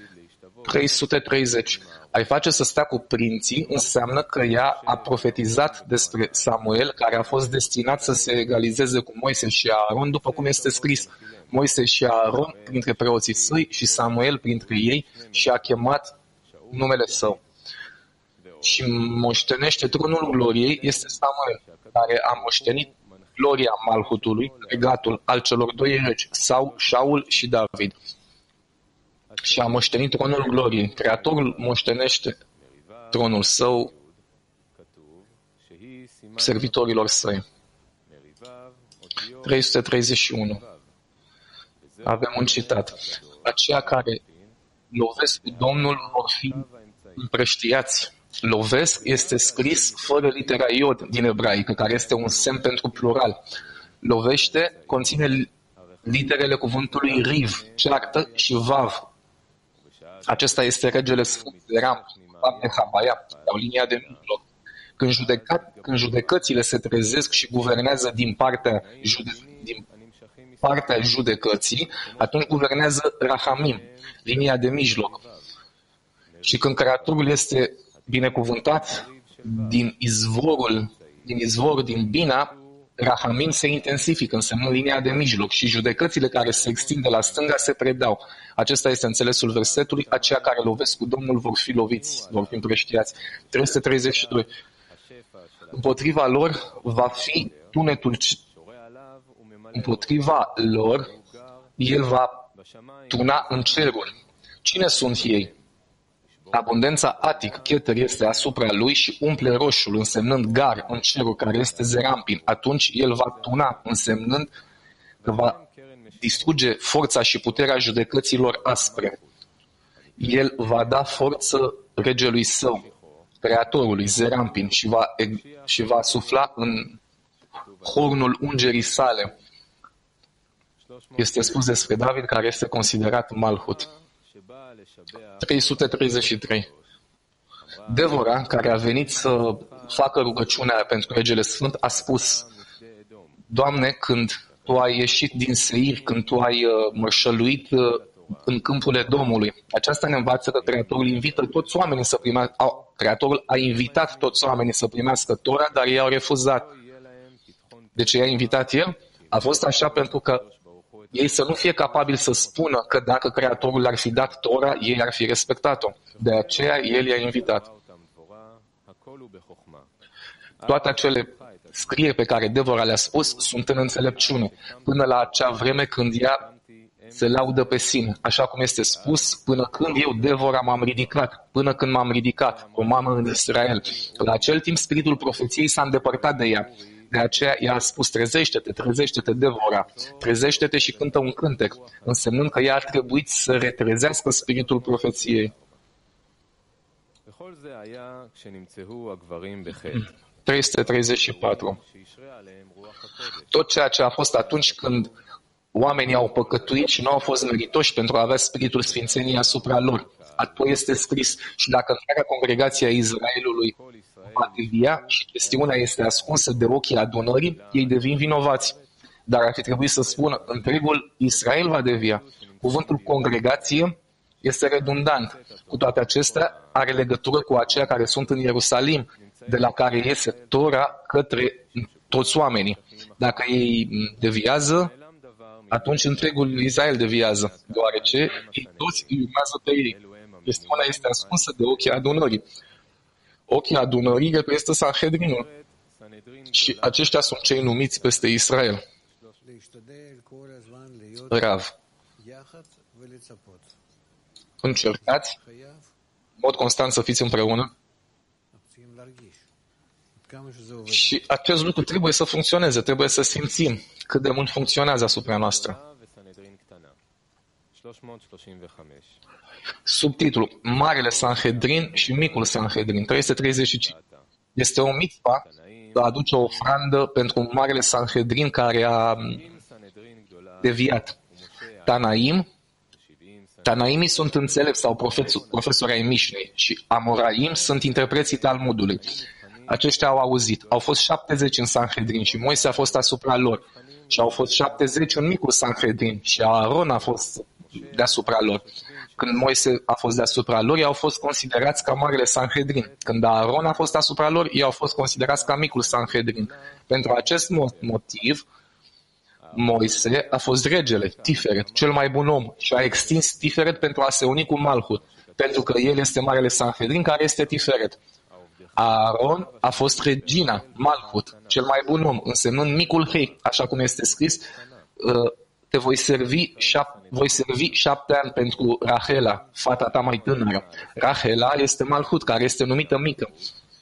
330. A-i face să stea cu prinții înseamnă că ea a profetizat despre Samuel, care a fost destinat să se egalizeze cu Moise și Aaron, după cum este scris. Moise și Aaron printre preoții săi și Samuel printre ei și a chemat numele său. Și moștenește tronul gloriei este Samuel, care a moștenit gloria Malhutului, regatul al celor doi regi, Shaul și David. Și a moștenit tronul gloriei. Creatorul moștenește tronul său servitorilor săi. 331. Avem un citat. Aceia care lovesc cu Domnul vor fi împrăștiați. Lovesc este scris fără litera iod din ebraică, care este un semn pentru plural. Lovește conține literele cuvântului riv, ceartă și vav. Acesta este regele sfânt de Ram, de Habaia, sau linia de mijloc. Când judecățile se trezesc și guvernează din partea judecății, atunci guvernează Rahamim, linia de mijloc. Și când Creatorul este binecuvântat din izvorul din Bina, Rahamim se intensifică, însemnând linia de mijloc, și judecățile care se extind de la stânga se predau. Acesta este înțelesul versetului, aceia care lovesc cu Domnul vor fi loviți, vor fi împrăștiați. 332. Împotriva lor va fi tunetul, împotriva lor el va tuna în ceruri. Cine sunt ei? Abundența Atic, Cheter, este asupra lui și umple roșul, însemnând Gar în cerul, care este Zerampin. Atunci el va tuna, însemnând că va distruge forța și puterea judecăților aspre. El va da forță regelui său, Creatorului, Zerampin, și va sufla în hornul ungerii sale. Este spus despre David, care este considerat Malhut. 333. Devora, care a venit să facă rugăciunea pentru regele sfânt, a spus: Doamne, când Tu ai ieșit din Seir, când Tu ai mărșăluit în câmpul Edomului, aceasta ne învață că Creatorul invită toți oamenii să primească. Creatorul a invitat toți oamenii să primească Tora, dar ei au refuzat. De ce i-a invitat El? A fost așa pentru că ei să nu fie capabili să spună că dacă Creatorul ar fi dat Tora, ei ar fi respectat-o. De aceea El i-a invitat. Toate acele scrieri pe care Devora le-a spus sunt în înțelepciune, până la acea vreme când ea se laudă pe sine, așa cum este spus, până când eu, Devora, m-am ridicat, până când m-am ridicat, o mamă în Israel. La acel timp, spiritul profeției s-a îndepărtat de ea. De aceea ea a spus: trezește-te, trezește-te, Devora, trezește-te și cântă un cântec, însemnând că ea a trebuit să retrezească spiritul profeției. 334. Tot ceea ce a fost atunci când oamenii au păcătuit și nu au fost meritoși pentru a avea Spiritul Sfințeniei asupra lor. Apoi este scris: și dacă întreaga congregație a Israelului va devia și chestiunea este ascunsă de ochii adunării, ei devin vinovați. Dar ar fi trebuit să spună: întregul Israel va devia. Cuvântul congregație este redundant. Cu toate acestea, are legătură cu aceia care sunt în Ierusalim, de la care iese Tora către toți oamenii. Dacă ei deviază, atunci întregul Israel deviază, deoarece ei toți îi urmează pe ei. Chestiunea este ascunsă de ochii adunării. Ochii adunării reprezintă Sanhedrinul și aceștia sunt cei numiți peste Israel. Rav. Încercați în mod constant să fiți împreună și acest lucru trebuie să funcționeze, trebuie să simțim cât de mult funcționează asupra noastră. Subtitlul: Marele Sanhedrin și Micul Sanhedrin, 335. Este o mitzvă de a aduce o ofrandă pentru Marele Sanhedrin care a deviat. Tanaimii sunt înțelepți sau profesori ai Mișnei și Amoraim sunt interpreții Talmudului. Aceștia au auzit. Au fost 70 în Sanhedrin și Moise a fost asupra lor. Și au fost 70 în Micul Sanhedrin și Aaron a fost deasupra lor. Când Moise a fost deasupra lor, ei au fost considerați ca Marele Sanhedrin. Când Aaron a fost asupra lor, ei au fost considerați ca Micul Sanhedrin. Pentru acest motiv, Moise a fost regele, Tiferet, cel mai bun om, și a extins Tiferet pentru a se uni cu Malhut, pentru că el este Marele Sanhedrin care este Tiferet. Aaron a fost regina, Malhut, cel mai bun om, însemnând micul Hei, așa cum este scris: te voi servi 7 ani pentru Rahela, fata ta mai tânără. Rahela este Malhut, care este numită mică.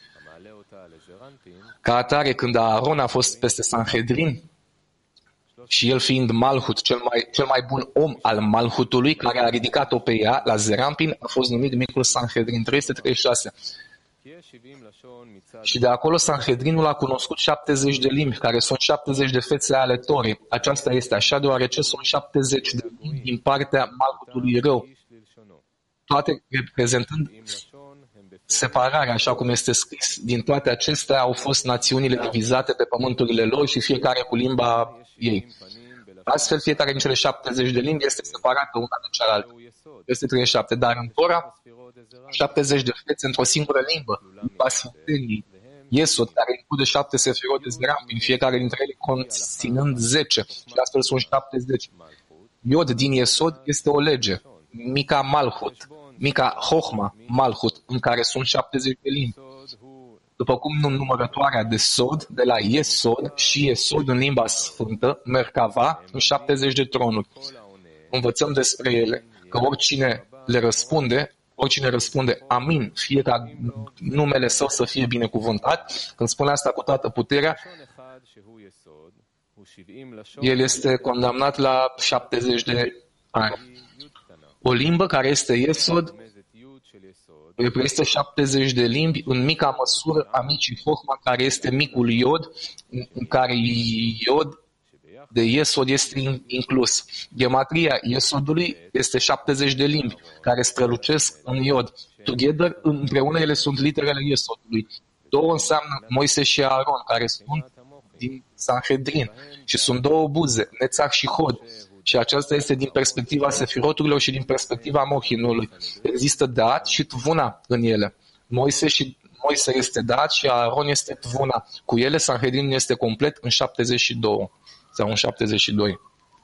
Ca atare, când Aaron a fost peste Sanhedrin, și el fiind Malhut, cel mai bun om al Malhutului, care a ridicat-o pe ea la Zerampin, a fost numit Micul Sanhedrin, 336. Și de acolo Sanhedrinul a cunoscut 70 de limbi, care sunt 70 de fețe ale Torei. Aceasta este așa deoarece sunt 70 de limbi din partea Malhutului rău, toate reprezentând separarea, așa cum este scris. Din toate acestea au fost națiunile divizate pe pământurile lor și fiecare cu limba ei. Astfel, fiecare din cele 70 de limbi este separată una de cealaltă. Este 37, dar în Tora 70 de fețe într-o singură limbă, limba Sfânteniei. Iesod, care include 7 sefirot de Zerampin, fiecare dintre ele conținând 10, și astfel sunt 70. Iod din Iesod este o lege, mica Malhut, mica Hochma, Malhut, în care sunt 70 de limbi. După cum numărătoarea de Sod, de la Iesod și Iesod în limba sfântă, Merkava, în 70 de tronuri. Învățăm despre ele că oricine răspunde Amin, fie ca numele său să fie binecuvântat, când spune asta cu toată puterea, el este condamnat la 70 de ani. O limbă care este Iesod reprezintă 70 de limbi în mica măsură a micii Hochma, care este micul Iod, în care Iod de Iesod este inclus. Gematria Iesodului este 70 de limbi care strălucesc în Iod. Together, împreună ele sunt literele Iesodului. 2 înseamnă Moise și Aaron, care sunt din Sanhedrin și sunt 2 buze, Nețach și Hod. Și aceasta este din perspectiva sefiroturilor și din perspectiva Mohinului. Există Daat și Tvuna în ele. Moise este Daat și Aaron este Tvuna. Cu ele Sanhedrin este complet în 72 sau în 72.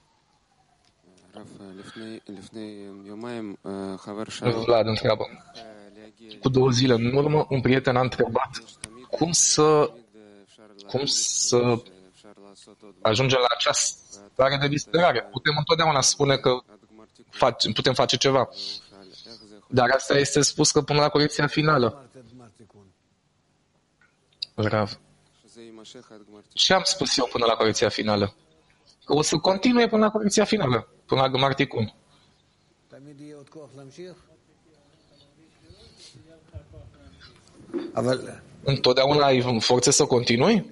Vlad întreabă. Cu 2 zile în urmă, un prieten a întrebat cum să ajungem la această stare de disperare. Putem întotdeauna spune că putem face ceva. Dar asta este spus că până la corecția finală. Rav. Ce am spus eu până la corecția finală? Că o să continue până la corecția finală, până la Gmar Tikun. întotdeauna ai forțe să continui?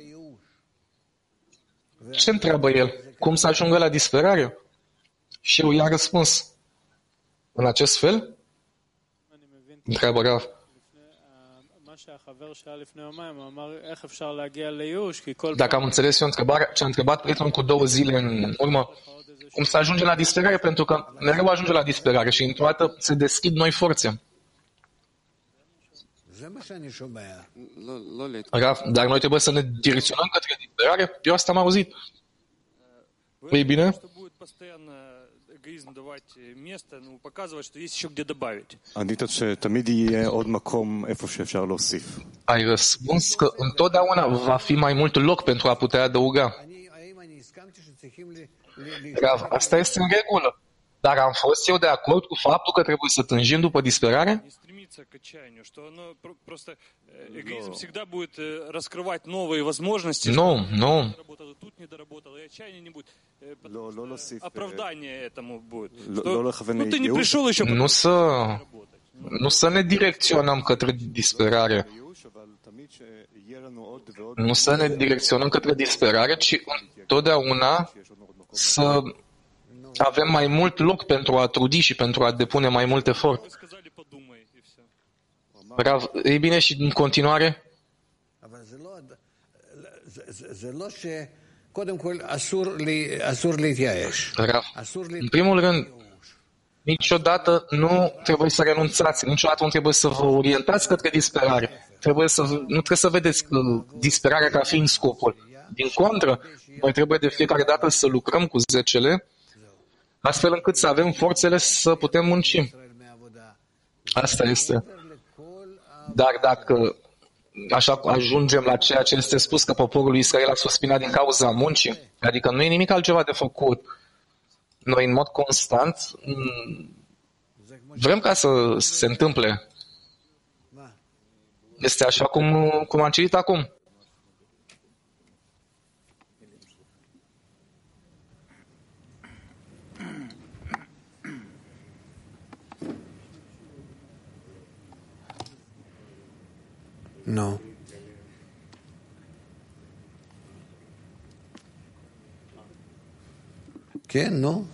Ce întreabă el? Cum să ajungă la disperare? Și eu i-am răspuns. În acest fel? Întreabă Rav. Dacă am înțeles eu ce a întrebat prietenul cu 2 zile în urmă, cum să ajunge la disperare? Pentru că mereu ajunge la disperare și într-o dată se deschid noi forțe. Rav, dar noi trebuie să ne direcționăm către disperare? Eu asta am auzit. Ei bine? Ai răspuns că întotdeauna va fi mai mult loc pentru a putea adăuga. Rav, asta este în regulă. Dar am fost eu de acord cu faptul că trebuie să tânjim după disperare? Nu, nu. Nu să ne direcționăm către disperare. Nu să ne direcționăm către disperare, ci întotdeauna să avem mai mult loc pentru a trudi și pentru a depune mai mult efort. Rav, ei bine, și în continuare? Rav, în primul rând, niciodată nu trebuie să renunțați, niciodată nu trebuie să vă orientați către disperare. Nu trebuie să vedeți disperarea ca fiind scopul. Din contră, noi trebuie de fiecare dată să lucrăm cu zecele, astfel încât să avem forțele să putem munci. Asta este. Dar dacă așa ajungem la ceea ce este spus că poporul Israel a suspinat din cauza muncii, adică nu e nimic altceva de făcut. Noi în mod constant vrem ca să se întâmple. Este așa cum am citit acum. Nu. כן, נו.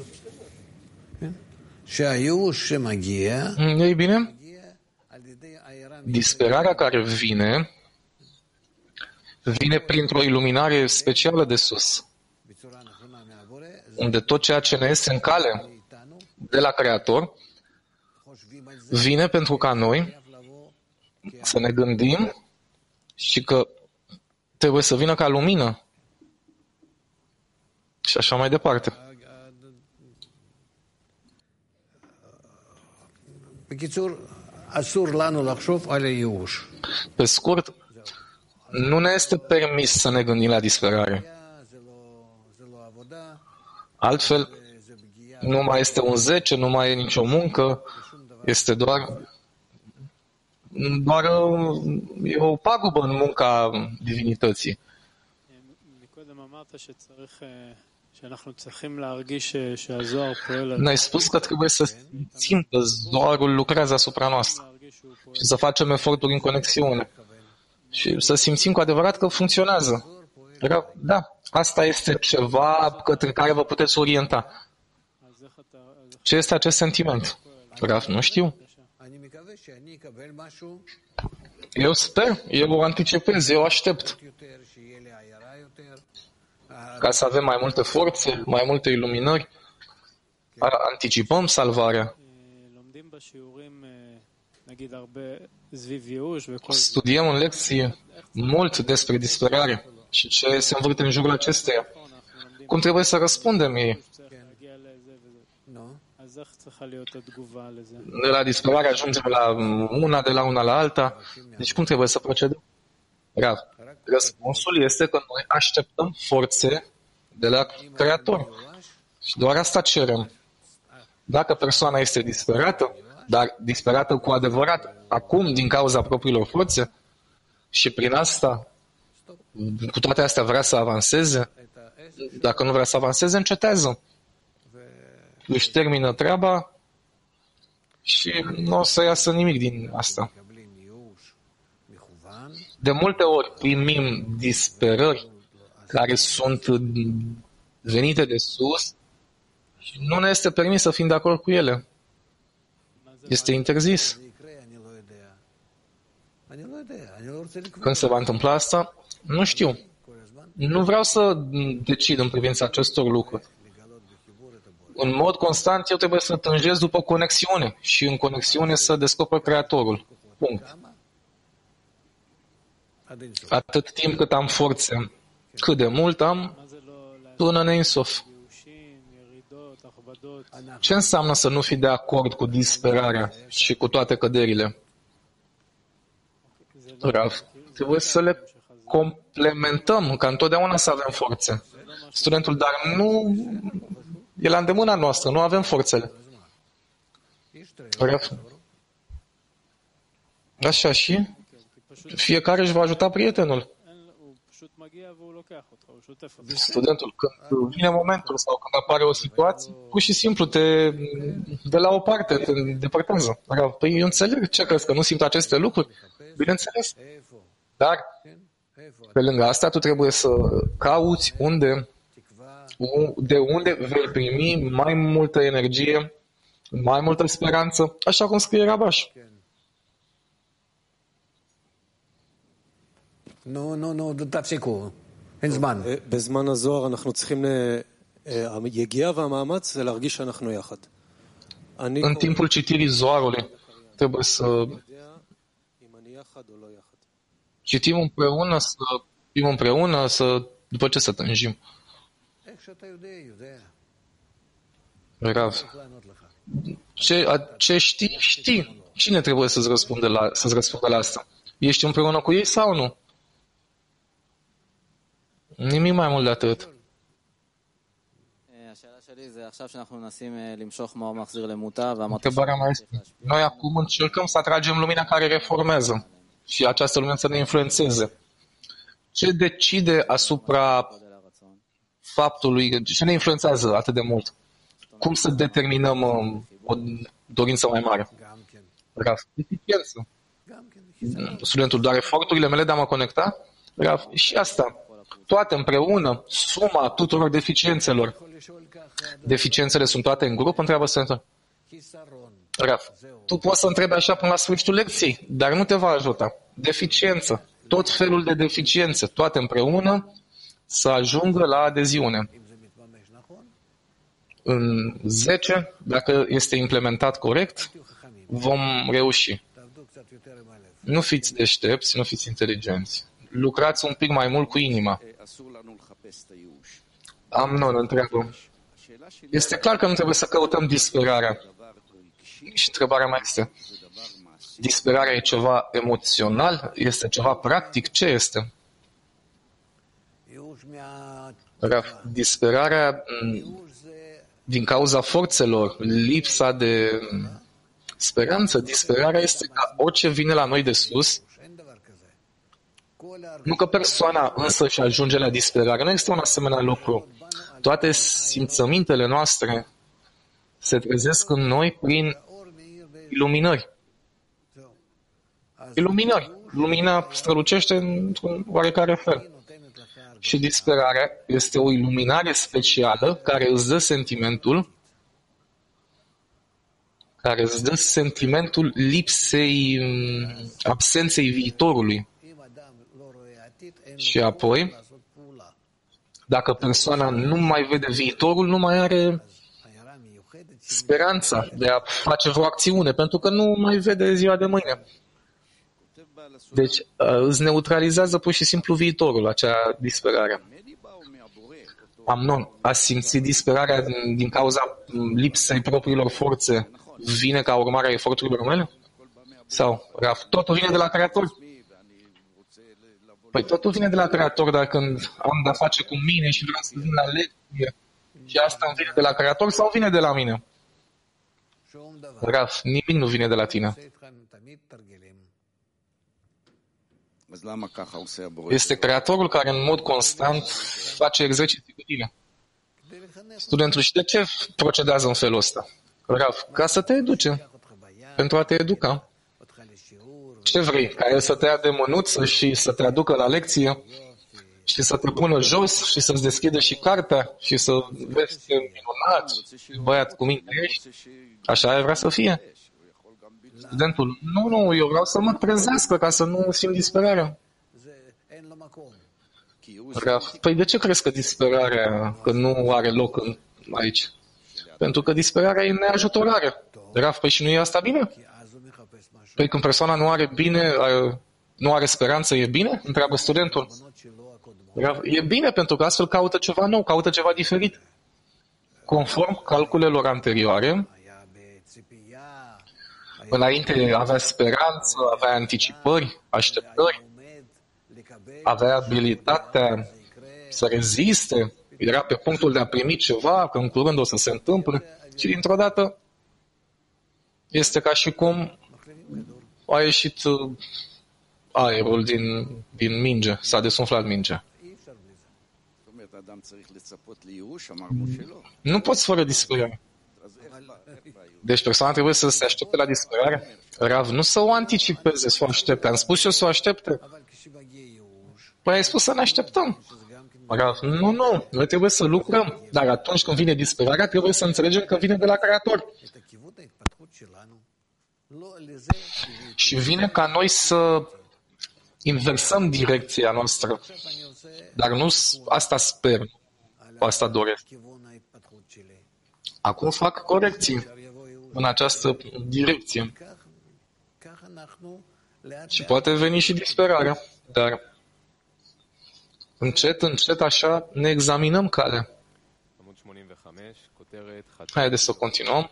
שהייאוש שמגיע, Ei bine, disperarea care vine printr-o iluminare specială de sus, unde tot ceea ce ne este în cale de la Creator vine pentru ca noi să ne gândim și că trebuie să vină ca lumină și așa mai departe. Pe scurt, nu ne este permis să ne gândim la disperare. Altfel, nu mai este un 10, nu mai e nicio muncă, este doar e o pagubă în munca divinității. Ne-ai spus că trebuie să simțim că Zoharul lucrează asupra noastră și să facem eforturi în conexiune și să simțim cu adevărat că funcționează. Da, asta este ceva către care vă puteți orienta. Ce este acest sentiment? Rav, nu știu. Eu sper, eu anticipez, eu aștept ca să avem mai multe forțe, mai multe iluminări, anticipăm salvarea. Studiem în lecție mult despre disperare și ce se învârte în jurul acesteia. Cum trebuie să răspundem ei? De la disperare ajungem la una, de la una la alta. Deci cum trebuie să procedăm? Rav, răspunsul este că noi așteptăm forțe de la Creator. Și doar asta cerem. Dacă persoana este disperată, dar disperată cu adevărat, acum din cauza propriilor forțe, și prin asta, cu toate astea vrea să avanseze, dacă nu vrea să avanseze, încetează. Își termină treaba și nu o să iasă nimic din asta. De multe ori primim disperări care sunt venite de sus și nu ne este permis să fim de acord cu ele. Este interzis. Când se va întâmpla asta, nu știu. Nu vreau să decid în privința acestor lucruri. În mod constant eu trebuie să tânjesc după conexiune și în conexiune să descoper Creatorul. Punct. Atât timp cât am forțe, cât de mult am, până în Ein-Sof. Ce înseamnă să nu fii de acord cu disperarea și cu toate căderile? Rav, trebuie să le complementăm, ca întotdeauna să avem forțe. Studentul, dar nu e la îndemâna noastră, nu avem forțele. Rav. Așa și fiecare își va ajuta prietenul. Studentul, când vine momentul sau când apare o situație, pur și simplu te de la o parte, te îndepărtează. Păi eu înțeleg, ce crezi, că nu simt aceste lucruri? Bineînțeles. Dar, pe lângă asta, tu trebuie să cauți de unde vei primi mai multă energie, mai multă speranță, așa cum scrie Rabash. נו, תפסיקו. אין זמן. בזמן הזוהר אנחנו צריכים, היגיעה והמאמץ זה להרגיש שאנחנו יחד. În timpul citirii Zoharului trebuie să citim împreună, să fim împreună, după ce să tânjim. Rav. Ce știi? Cine trebuie să-ți răspundă la asta? Ești împreună cu ei sau nu? Nimic mai mult de atât. Întrebarea mea este, noi acum încercăm să atragem lumina care reformează și această lumină să ne influențeze. Ce decide asupra faptului, ce ne influențează atât de mult? Cum să determinăm o dorință mai mare? Eficiență. Studentul, doar eforturile mele de a mă conecta? Și asta. Toate împreună, suma tuturor deficiențelor. Deficiențele sunt toate în grup? Întreabă studentul. Raf, tu poți să întrebi așa până la sfârșitul lecției, dar nu te va ajuta. Deficiență. Tot felul de deficiențe. Toate împreună să ajungă la adeziune. În 10, dacă este implementat corect, vom reuși. Nu fiți deștepți, nu fiți inteligenți. Lucrați un pic mai mult cu inima. Amnon întreabă. Este clar că nu trebuie să căutăm disperarea. Și întrebarea mea este, disperarea e ceva emoțional? Este ceva practic? Ce este? Disperarea din cauza forțelor, lipsa de speranță. Disperarea este ca orice vine la noi de sus. Nu că persoana însă și ajunge la disperare. Nu există un asemenea lucru. Toate simțămintele noastre se trezesc în noi prin iluminări. Iluminări. Lumina strălucește într-un oarecare fel. Și disperarea este o iluminare specială care îți dă sentimentul lipsei, absenței viitorului. Și apoi, dacă persoana nu mai vede viitorul, nu mai are speranța de a face vreo acțiune, pentru că nu mai vede ziua de mâine. Deci îți neutralizează pur și simplu viitorul, acea disperare. Amnon, a simțit disperarea din cauza lipsei propriilor forțe vine ca urmare a eforturilor mele? Sau, Raf, totul vine de la Creator? Păi totul vine de la Creator, dar când am de-a face cu mine și vreau să vin la lecție și asta îmi vine de la Creator sau vine de la mine? Raf, nimic nu vine de la tine. Este Creatorul care în mod constant face exerciții cu tine. Studentul, și de ce procedează în felul ăsta? Raf, ca să te educe, pentru a te educa. Ce vrei? Ca el să te ia de mânuță și să te aducă la lecție și să te pună jos și să-ți deschidă și cartea și să vezi ce minunat, băiat cu minte ești? Așa ai vrea să fie? Studentul, nu, eu vreau să mă trezească ca să nu simt disperarea. Păi de ce crezi că disperarea că nu are loc aici? Pentru că disperarea e neajutorare. Raf, păi și nu e asta bine? Păi când persoana nu are bine, nu are speranță, e bine? Întreabă studentul. Raf, e bine pentru că astfel caută ceva nou, caută ceva diferit. Conform calculelor anterioare, înainte avea speranță, avea anticipări, așteptări, avea abilitatea să reziste, era pe punctul de a primi ceva, că în curând o să se întâmple și dintr-o dată este ca și cum a ieșit aerul din minge, s-a desumflat mingea. Nu poți fără disperare. Deci persoana trebuie să se aștepte la disperare. Rav, nu să o anticipeze, să o aștepte. Am spus eu să o aștepte. Păi ai spus să ne așteptăm. Rav, nu, noi trebuie să lucrăm. Dar atunci când vine disperarea, trebuie să înțelegem că vine de la Creator. Și vine ca noi să inversăm direcția noastră. Dar nu asta sper, asta doresc. Acum fac corecții în această direcție. Și poate veni și disperarea, dar încet, așa, ne examinăm calea. Haideți să continuăm.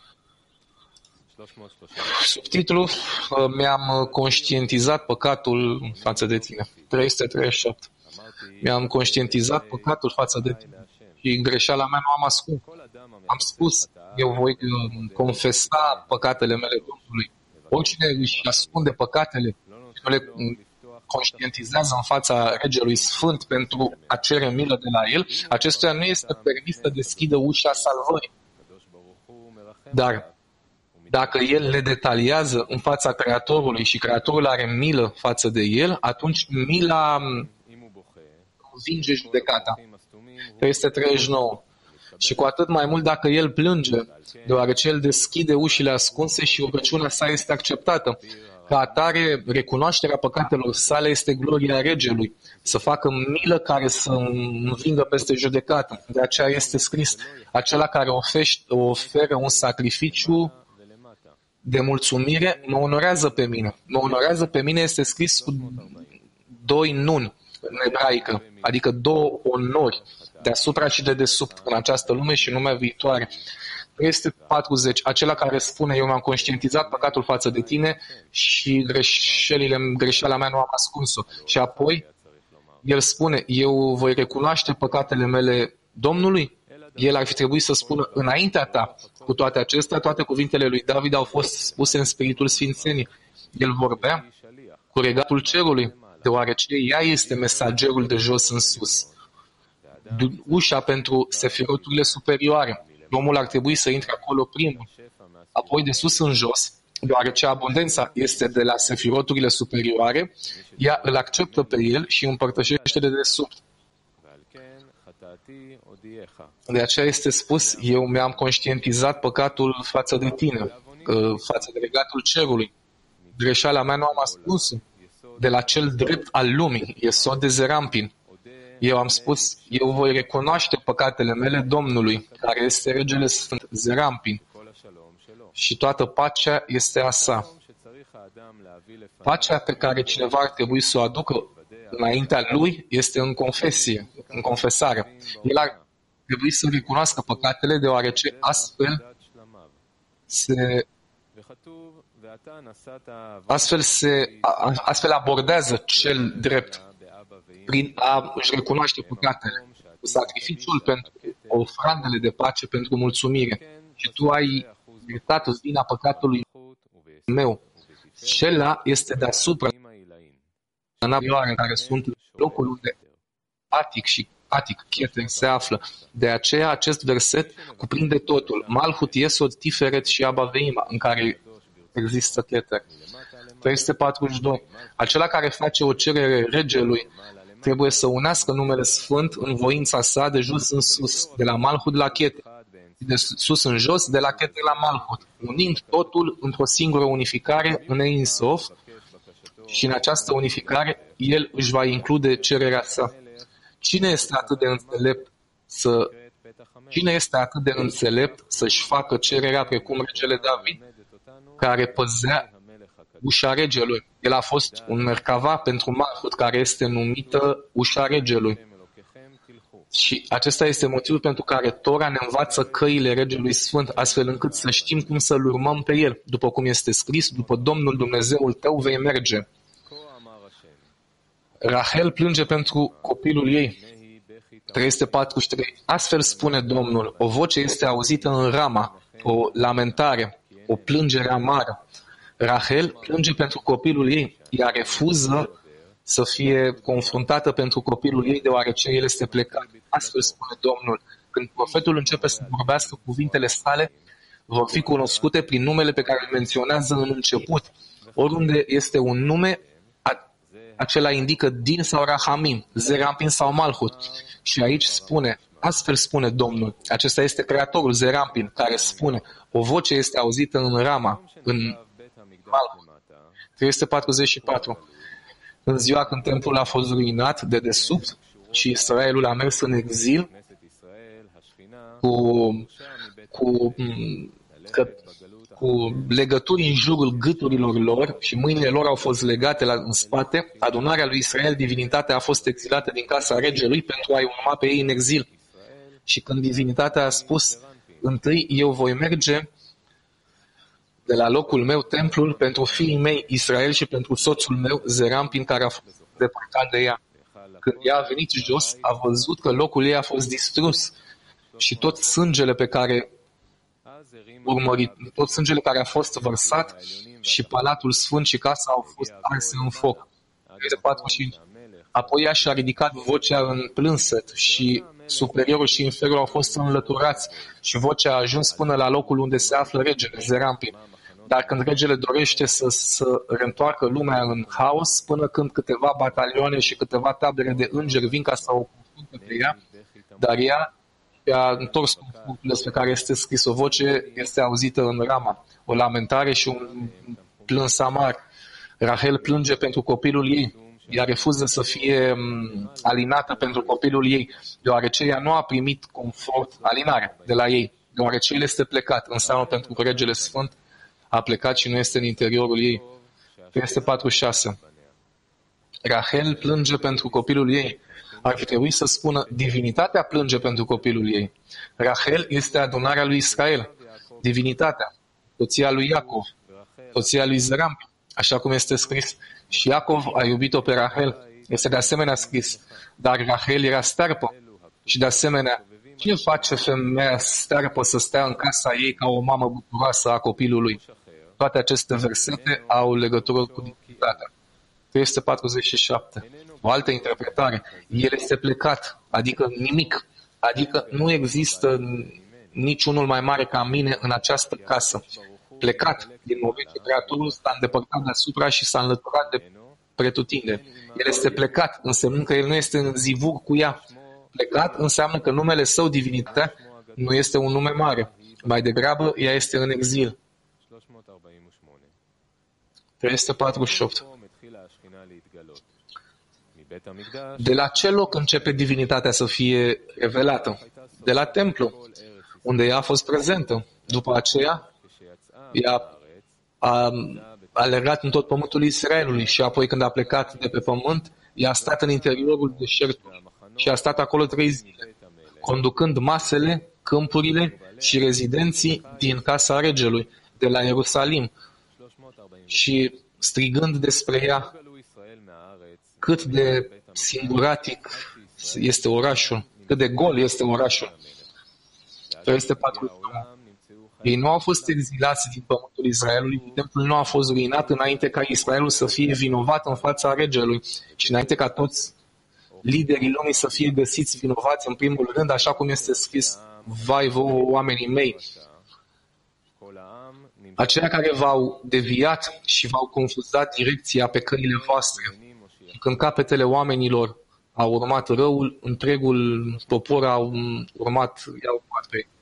Subtitlul, mi-am conștientizat păcatul față de tine. 337. Mi-am conștientizat păcatul față de tine. Și greșeala mea nu am ascuns. Am spus, eu voi confesa păcatele mele Domnului. Oricine își ascunde păcatele, nu le conștientizează în fața Regelui Sfânt pentru a cere milă de la el, acestuia nu este permis să deschidă ușa salvării. Dar dacă el le detaliază în fața Creatorului și Creatorul are milă față de el, atunci mila convinge judecata. 339. Și cu atât mai mult dacă el plânge, deoarece el deschide ușile ascunse și rugăciunea sa este acceptată. Ca atare, recunoașterea păcatelor sale este gloria Regelui, să facă milă care să învingă peste judecată. De aceea este scris, acela care oferă un sacrificiu de mulțumire mă onorează pe mine. Mă onorează pe mine este scris cu 2 nun în ebraică, adică 2 onori, deasupra și de desubt, în această lume și în lumea viitoare. 340. Acela care spune, eu mi-am conștientizat păcatul față de tine și greșeala mea nu am ascuns-o. Și apoi, el spune, eu voi recunoaște păcatele mele Domnului. El ar fi trebuit să spună, înaintea ta, cu toate acestea, toate cuvintele lui David au fost spuse în spiritul sfințenii. El vorbea cu regatul cerului, deoarece ea este mesagerul de jos în sus. Ușa pentru sefiroturile superioare. Omul ar trebui să intre acolo primul, apoi de sus în jos, deoarece abundența este de la sefiroturile superioare, ea îl acceptă pe el și împărtășește de desubt. De aceea este spus, eu mi-am conștientizat păcatul față de tine, față de regatul cerului. Greșeala mea nu am ascuns de la cel drept al lumii, Iesod de Zerampin. Eu am spus, eu voi recunoaște păcatele mele Domnului, care este Regele Sfânt, Zerampin, și toată pacea este a sa. Pacea pe care cineva ar trebui să o aducă înaintea lui este în confesie, în confesare. El ar trebui să recunoască păcatele, deoarece astfel abordează cel drept prin a își recunoaște păcatele, cu sacrificiul pentru ofrandele de pace, pentru mulțumire. Și tu ai iertat vina păcatului meu. Cela este deasupra în care sunt locul unde Atic, Cheter se află. De aceea acest verset cuprinde totul. Malhut, Yesod, Tiferet și Abba Veima, în care există Cheter. 342. Acela care face o cerere regelui trebuie să unească numele Sfânt în voința sa de jos în sus, de la Malhut la Chete, de sus în jos, de la Chete la Malhut, unind totul într-o singură unificare în Ein Sof, și în această unificare el își va include cererea sa. Cine este atât de înțelept să-și facă cererea precum regele David, care păzea ușa regelui? El a fost un mercava pentru Malhut, care este numită ușa regelui. Și acesta este motivul pentru care Tora ne învață căile regelui Sfânt, astfel încât să știm cum să-L urmăm pe El. După cum este scris, după Domnul Dumnezeul tău vei merge. Rahel plânge pentru copilul ei. 343. Astfel spune Domnul, o voce este auzită în Rama, o lamentare, o plângere amară. Rahel plânge pentru copilul ei, ea refuză să fie confruntată pentru copilul ei, deoarece el este plecat. Astfel spune Domnul, când profetul începe să vorbească, cuvintele sale vor fi cunoscute prin numele pe care îl menționează în început. Oriunde este un nume, acela indică Din sau Rahamim, Zerampin sau Malhut. Și aici spune, astfel spune Domnul, acesta este Creatorul Zerampin, care spune, o voce este auzită în Rama, în Malhut. 344. În ziua când templul a fost ruinat de desubt și Israelul a mers în exil cu legături în jurul gâturilor lor și mâinile lor au fost legate în spate, adunarea lui Israel, divinitatea a fost exilată din casa regelui pentru a-i urma pe ei în exil. Și când divinitatea a spus, întâi eu voi merge de la locul meu, templul, pentru fiii mei Israel și pentru soțul meu Zerampin, care a fost depărtat de ea. Când ea a venit jos, a văzut că locul ei a fost distrus și tot sângele care a fost vărsat și palatul sfânt și casa au fost arse în foc. 45. Apoi ea și-a ridicat vocea în plânset și superiorul și inferiorul au fost înlăturați și vocea a ajuns până la locul unde se află regele, Zerampin. Dar când regele dorește să reîntoarcă lumea în haos, până când câteva batalioane și câteva tabere de îngeri vin ca să o confrunte pe ea, dar ea a întors cuvântul despre care este scris, o voce este auzită în Rama, o lamentare și un plâns amar. Rahel plânge pentru copilul ei, ea refuză să fie alinată pentru copilul ei, deoarece ea nu a primit confort, alinare de la ei, deoarece el este plecat, înseamnă pentru că regele Sfânt a plecat și nu este în interiorul ei. 346. Rahel plânge pentru copilul ei. Ar fi trebuit să spună, divinitatea plânge pentru copilul ei. Rahel este adunarea lui Israel, divinitatea, soția lui Iacov, soția lui Zeram, așa cum este scris. Și Iacov a iubit-o pe Rahel. Este de asemenea scris, dar Rahel era stearpă. Și de asemenea, cine face femeia stearpă să stea în casa ei ca o mamă bucuroasă a copilului? Toate aceste versete au legătură cu divinitatea. 347. O altă interpretare. El este plecat, adică nimic. Adică nu există niciunul mai mare ca mine în această casă. Plecat din moment ce Creatorul s-a îndepărtat deasupra și s-a înlăturat de pretutindeni. El este plecat, însemnând că el nu este în zivur cu ea. Plecat înseamnă că numele său, divinitatea, nu este un nume mare. Mai degrabă, ea este în exil. 348. De la ce loc începe divinitatea să fie revelată? De la templu, unde ea a fost prezentă. După aceea, ea a alergat în tot pământul Israelului și apoi când a plecat de pe pământ, ea a stat în interiorul deșertului și a stat acolo 3 zile, conducând masele, câmpurile și rezidenții din casa regelui, de la Ierusalim, și strigând despre ea cât de singuratic este orașul, cât de gol este orașul. 340. Ei nu au fost exilați din pământul Israelului, templul nu a fost ruinat înainte ca Israelul să fie vinovat în fața regelui și înainte ca toți liderii lumii să fie găsiți vinovați în primul rând, așa cum este scris, vai vouă oamenii mei. Aceia care v-au deviat și v-au confuzat direcția pe căile voastre, și când capetele oamenilor au urmat răul, întregul popor i-a urmat pe ei.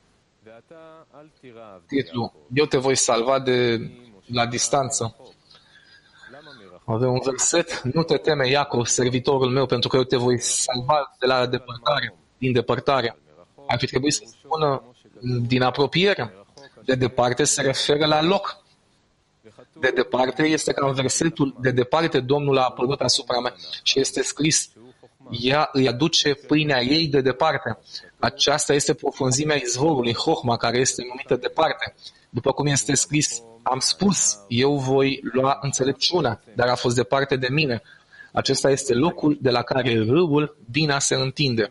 Titlu: Eu te voi salva de la distanță. Avem un verset: Nu te teme, Iacov, servitorul meu, pentru că eu te voi salva de la depărtare, din depărtare. Ar fi trebuit să spună din apropiere. De departe se referă la loc. De departe este ca în versetul: De departe Domnul a apărut asupra mea. Și este scris: Ea îi aduce pâinea ei de departe. Aceasta este profunzimea izvorului, Hohma, care este numită departe. După cum este scris: Am spus, eu voi lua înțelepciunea, dar a fost departe de mine. Acesta este locul de la care râul Dina se întinde.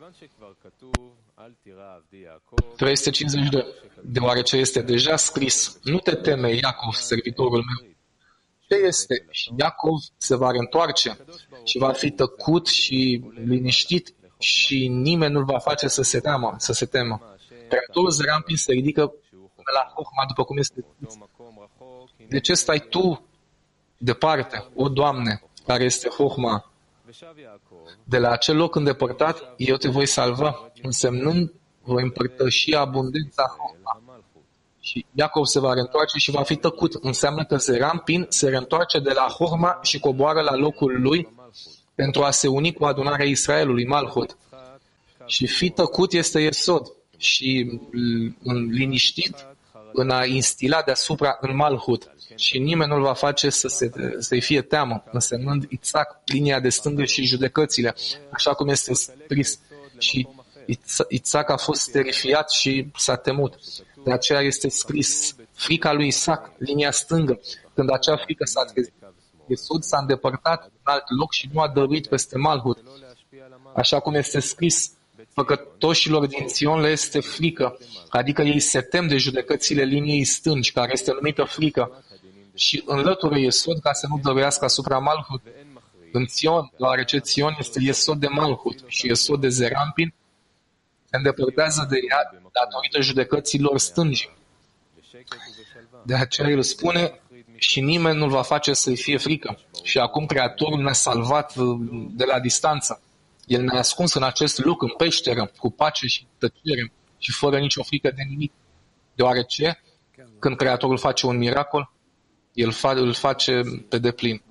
352. Deoarece este deja scris: Nu te teme, Iacov, servitorul meu. Ce este? Și Iacov se va reîntoarce și va fi tăcut și liniștit și nimeni nu-l va face să se temă. Creatorul Zerampin se ridică la Hohma, după cum este scris: De ce stai tu departe, o Doamne, care este Hohma? De la acel loc îndepărtat, eu te voi salva, însemnând voi împărtăși abundența Hohma. Și Iacov se va reîntoarce și va fi tăcut. Înseamnă că Zerampin se reîntoarce de la Hohma și coboară la locul lui pentru a se uni cu adunarea Israelului, Malhut. Și fi tăcut este Yesod. Și liniștit în a instila deasupra în Malhut. Și nimeni nu-l va face să-i fie teamă, însemnând Itzak, linia de stângă și judecățile, așa cum este scris. Și Itzak a fost terifiat și s-a temut. De aceea este scris: frica lui Isaac, linia stângă. Când acea frică s-a trezit, Iesod s-a îndepărtat în alt loc și nu a dăruit peste Malhut. Așa cum este scris: păcătoșilor din Sion le este frică, adică ei se tem de judecățile liniei stângi, care este numită frică, și înlătură Iesod ca să nu dăruiască asupra Malhut în Sion, deoarece Sion este Iesod de Malhut și Iesod de Zerampin se îndepărtează de ea datorită judecăților stângi. De aceea el spune: și nimeni nu-l va face să-i fie frică. Și acum Creatorul ne-a salvat de la distanță. El ne-a ascuns în acest loc, în peșteră, cu pace și tăcere și fără nicio frică de nimic. Deoarece, când Creatorul face un miracol, el îl face pe deplin.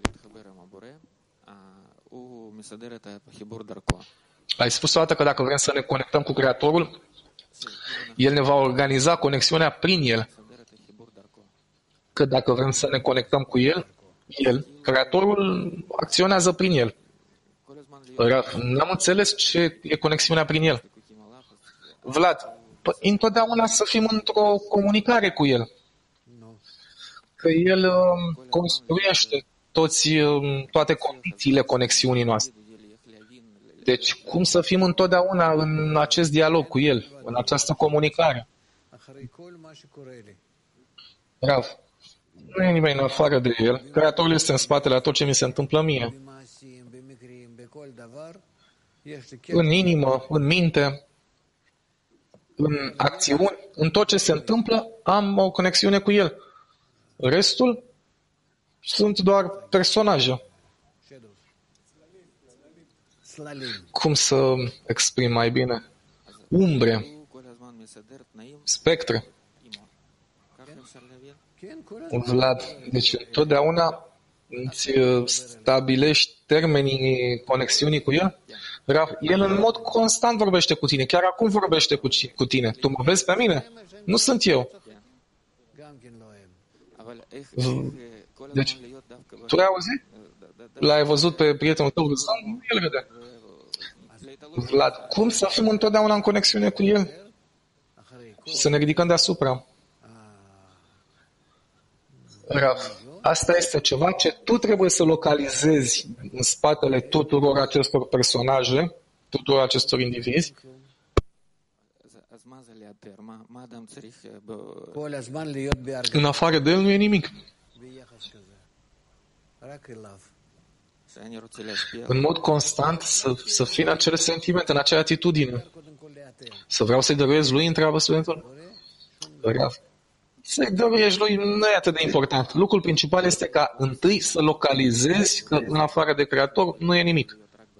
Ai spus o dată că dacă vrem să ne conectăm cu Creatorul, El ne va organiza conexiunea prin El. Că dacă vrem să ne conectăm cu El, Creatorul acționează prin El. N-am înțeles ce e conexiunea prin El. Vlad, întotdeauna să fim într-o comunicare cu El. Că El construiește toate condițiile conexiunii noastre. Deci, cum să fim întotdeauna în acest dialog cu El, în această comunicare? Rav, nu e nimeni în afară de El. Creatorul este în spatele a tot ce mi se întâmplă mie. În inimă, în minte, în acțiuni, în tot ce se întâmplă, am o conexiune cu El. Restul sunt doar personaje. Cum să exprim mai bine? Umbre, spectre. Vlad, deci întotdeauna îți stabilești termenii conexiunii cu El? El în mod constant vorbește cu tine. Chiar acum vorbește cu tine. Tu mă vezi pe mine? Nu sunt eu. Deci, tu ai auzit? L-ai văzut pe prietenul tău râzând? El râde. Vlad, cum să fim întotdeauna în conexiune cu El? Să ne ridicăm deasupra. Rav, asta este ceva ce tu trebuie să localizezi în spatele tuturor acestor personaje, tuturor acestor indivizi. În afară de El nu e nimic. În mod constant să fii în acele sentimente, în acea atitudine. Să vreau să-i dăruiesc lui, întreabă studentul. să-i dăruiești lui nu e atât de important. Lucrul principal este ca întâi să localizezi că în afară de Creator nu e nimic.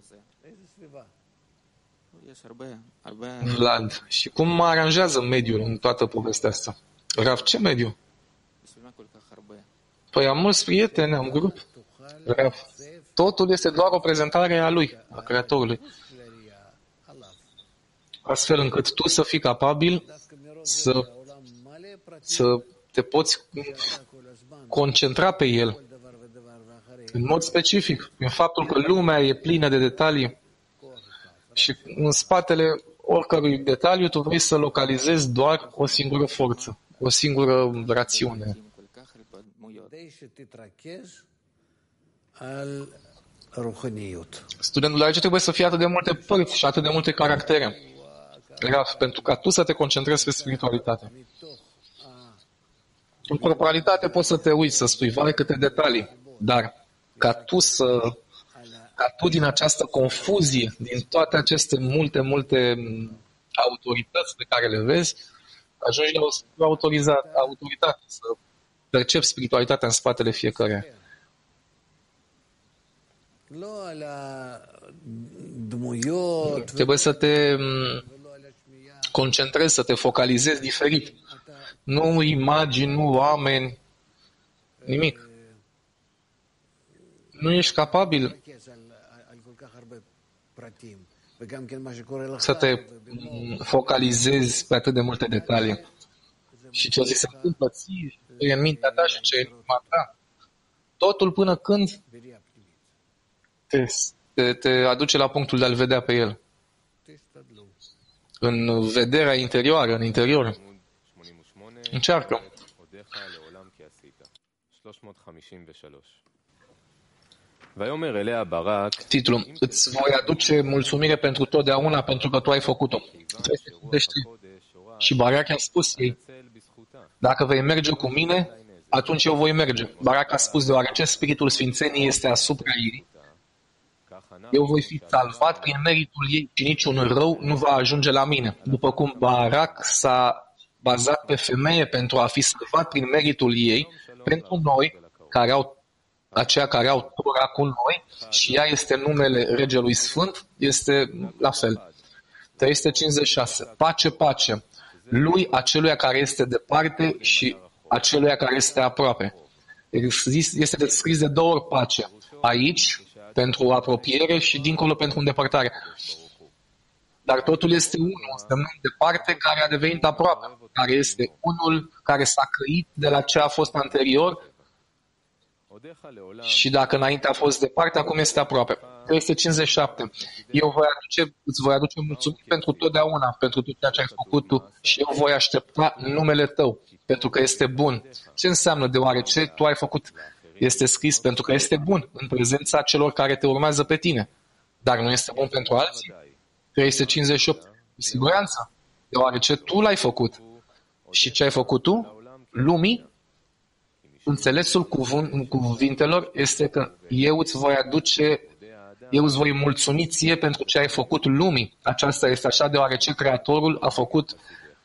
Vlad, și cum aranjează mediul în toată povestea asta? Rav, ce mediu? Păi am mulți prieteni, am grup. Rav, totul este doar o prezentare a lui, a Creatorului. Astfel încât tu să fii capabil să te poți concentra pe el. În mod specific, prin faptul că lumea e plină de detalii și în spatele oricărui detaliu tu vrei să localizezi doar o singură forță, o singură rațiune. Studentul aici trebuie să fie atât de multe părți și atât de multe caractere. Rav, pentru ca tu să te concentrezi pe spiritualitate. În corporalitate poți să te uiți, să spui, vai câte detalii, dar ca tu din această confuzie, din toate aceste multe autorități pe care le vezi, ajungi la o autoritate, să percepi spiritualitatea în spatele fiecăruia. Trebuie să te concentrezi, să te focalizezi diferit. Nu imagini, nu oameni, nimic. Nu ești capabil să te focalizezi pe atât de multe detalii. Și ce se întâmplă ție, e în mintea ta și ce e în inima ta. Totul până când te aduce la punctul de a-L vedea pe El. În vederea interioară, în interior. Încearcă. Titlul: Îți voi aduce mulțumire pentru totdeauna pentru că tu ai făcut-o. Și Barak a spus ei: dacă vei merge cu mine, atunci eu voi merge. Barak a spus: deoarece Spiritul Sfințeniei este asupra ei, eu voi fi salvat prin meritul ei și niciun rău nu va ajunge la mine. După cum Barak s-a bazat pe femeie pentru a fi salvat prin meritul ei, pentru noi, aceia care au Tora cu noi, și ea este numele Regelui Sfânt, este la fel. 356. Pace, pace. Lui aceluia care este departe și aceluia care este aproape. Este descris de două ori pace. Aici, pentru apropiere, și dincolo pentru îndepărtare. Dar totul este unul, semnând departe, care a devenit aproape, care este unul care s-a căit de la ce a fost anterior, și dacă înainte a fost departe, acum este aproape. 357. Îți voi aduce mulțumiri pentru totdeauna, pentru tot ceea ce ai făcut tu, și eu voi aștepta numele tău, pentru că este bun. Ce înseamnă deoarece tu ai făcut? Este scris pentru că este bun în prezența celor care te urmează pe tine. Dar nu este bun pentru alții? 358. Cu siguranță. Deoarece tu l-ai făcut. Și ce ai făcut tu? Lumii? Înțelesul cuvintelor este că eu îți voi mulțumi ție pentru ce ai făcut lumii. Aceasta este așa deoarece Creatorul a făcut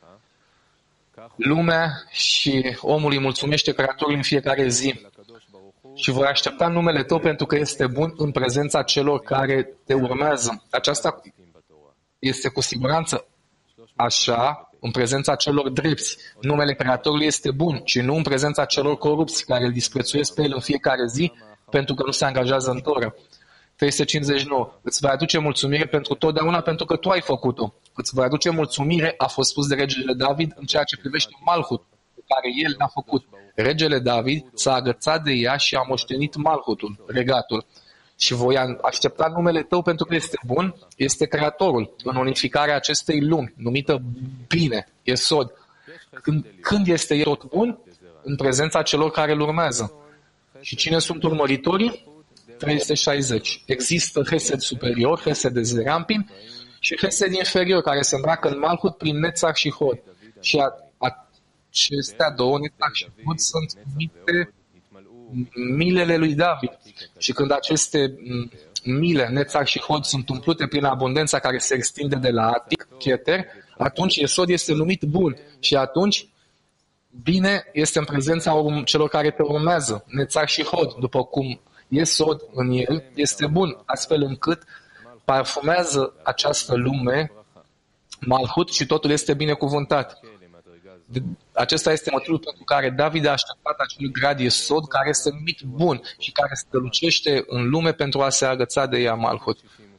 lumea și omul îi mulțumește Creatorul în fiecare zi. Și voi aștepta numele tău pentru că este bun în prezența celor care te urmează. Aceasta este cu siguranță așa în prezența celor drepți. Numele Creatorului este bun și nu în prezența celor corupți care îl disprețuiesc pe el în fiecare zi pentru că nu se angajează în Toră. 359. Îți voi aduce mulțumire pentru totdeauna pentru că tu ai făcut-o. Îți voi aduce mulțumire, a fost spus de regele David în ceea ce privește Malhut, pe care el l-a făcut. Regele David s-a agățat de ea și a moștenit Malhutul, regatul. Și voi aștepta numele tău pentru că este bun, este Creatorul, în unificarea acestei lumi, numită bine, Yesod. Când este el tot bun? În prezența celor care îl urmează. Și cine sunt urmăritorii? 360. Există Hesed superior, Hesed de Zerampin, și Hesed inferior, care se îmbracă în Malhut prin Nețach și Hod. Și acestea două, Nețach și Hod, sunt numite milele lui David. Și când aceste mile, Nețach și Hod, sunt umplute prin abundența care se extinde de la Atic, Keter, atunci Yesod este numit bun. Și atunci Bine este în prezența celor care te urmează, nețar și hod, după cum e sod în el, este bun, astfel încât parfumează această lume, malhut, și totul este binecuvântat. Acesta este motivul pentru care David a așteptat acel grad Yesod care este numit bun și care strălucește în lume pentru a se agăța de ea, malhut.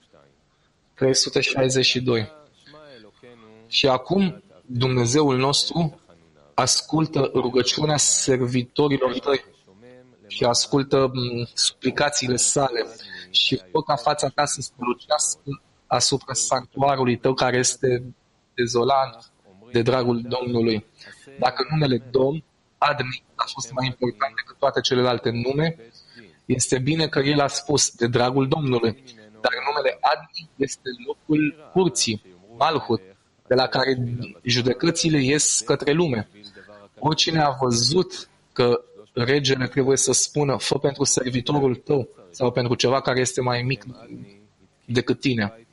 362. Și acum Dumnezeul nostru ascultă rugăciunea servitorilor tăi și ascultă suplicațiile sale și fă ca fața ta să strălucească asupra sanctuarului tău care este dezolant de dragul Domnului. Dacă numele Domn, Adni, a fost mai important decât toate celelalte nume, este bine că el a spus de dragul Domnului, dar numele Adni este locul curții, Malhut, de la care judecățile ies către lume. Oricine a văzut că regele trebuie să spună fă pentru servitorul tău sau pentru ceva care este mai mic decât tine.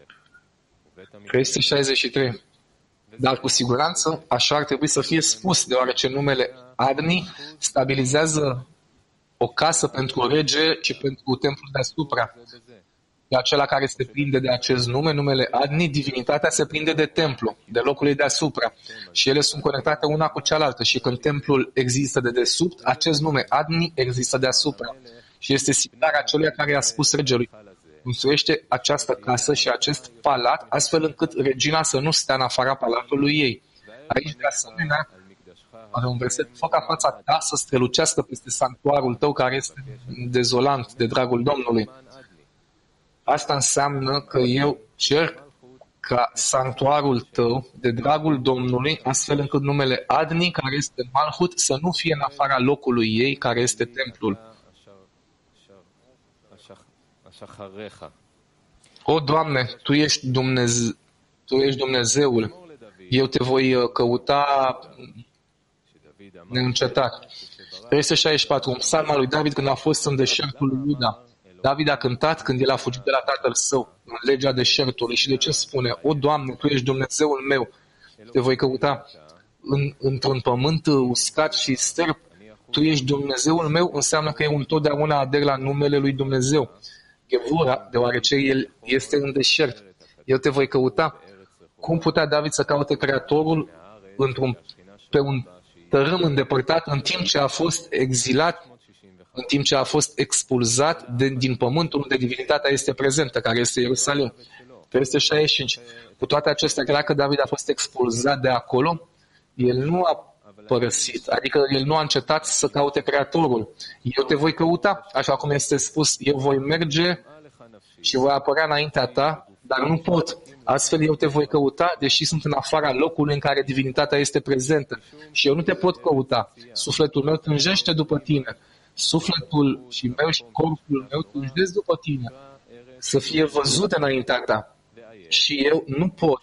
363. Dar cu siguranță așa ar trebui să fie spus, deoarece numele Adni stabilizează o casă pentru rege și pentru templul deasupra. De acela care se prinde de acest nume, numele Adni, divinitatea se prinde de templu, de locul deasupra. Și ele sunt conectate una cu cealaltă. Și când templul există de desubt, acest nume Adni există deasupra. Și este similar acelui care a spus regelui: construiește această casă și acest palat, astfel încât regina să nu stea în afara palatului ei. Aici, de asemenea, are un verset: fă ca fața ta să strălucească peste sanctuarul tău care este dezolant de dragul Domnului. Asta înseamnă că eu cer ca sanctuarul tău, de dragul Domnului, astfel încât numele Adni, care este Malhut, să nu fie în afara locului ei, care este templul. O, Doamne, Tu ești Dumnezeul, eu Te voi căuta neîncetat. 364. Un psalm al lui David când a fost în deșertul lui Iuda. David a cântat când el a fugit de la tatăl său, în legea deșertului. Și de ce spune? O, Doamne, Tu ești Dumnezeul meu, Te voi căuta într-un pământ uscat și sterp. Tu ești Dumnezeul meu înseamnă că eu întotdeauna ader la numele lui Dumnezeu. Gevura, deoarece el este în deșert. Eu Te voi căuta. Cum putea David să caute Creatorul pe un tărâm îndepărtat în timp ce a fost exilat, în timp ce a fost expulzat din pământul unde divinitatea este prezentă, care este Ierusalim? 365. Cu toate acestea, dacă David a fost expulzat de acolo, el nu a părăsit, adică el nu a încetat să caute Creatorul. Eu Te voi căuta, așa cum este spus, eu voi merge și voi apărea înaintea Ta, dar nu pot. Astfel eu Te voi căuta, deși sunt în afara locului în care divinitatea este prezentă. Și eu nu Te pot căuta. Sufletul meu tânjește după Tine. Sufletul și meu și corpul meu tânjesc după Tine. Să fie văzut înaintea Ta. Și eu nu pot.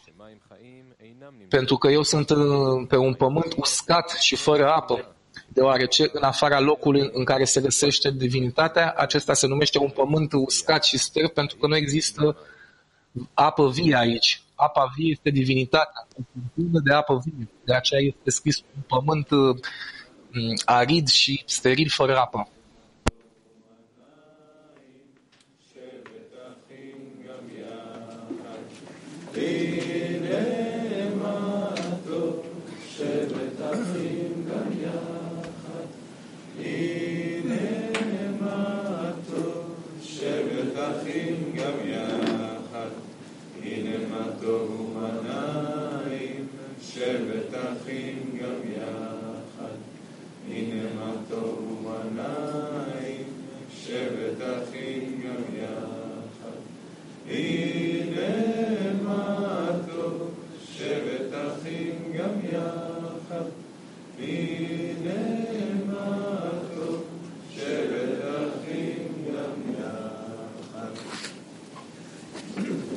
Pentru că eu sunt pe un pământ uscat și fără apă. Deoarece în afara locului în care se găsește divinitatea, acesta se numește un pământ uscat și sterp, pentru că nu există apă vie aici. Apa vie este divinitatea, o fântână de apă vie. De aceea este scris un pământ arid și steril fără apă. הנה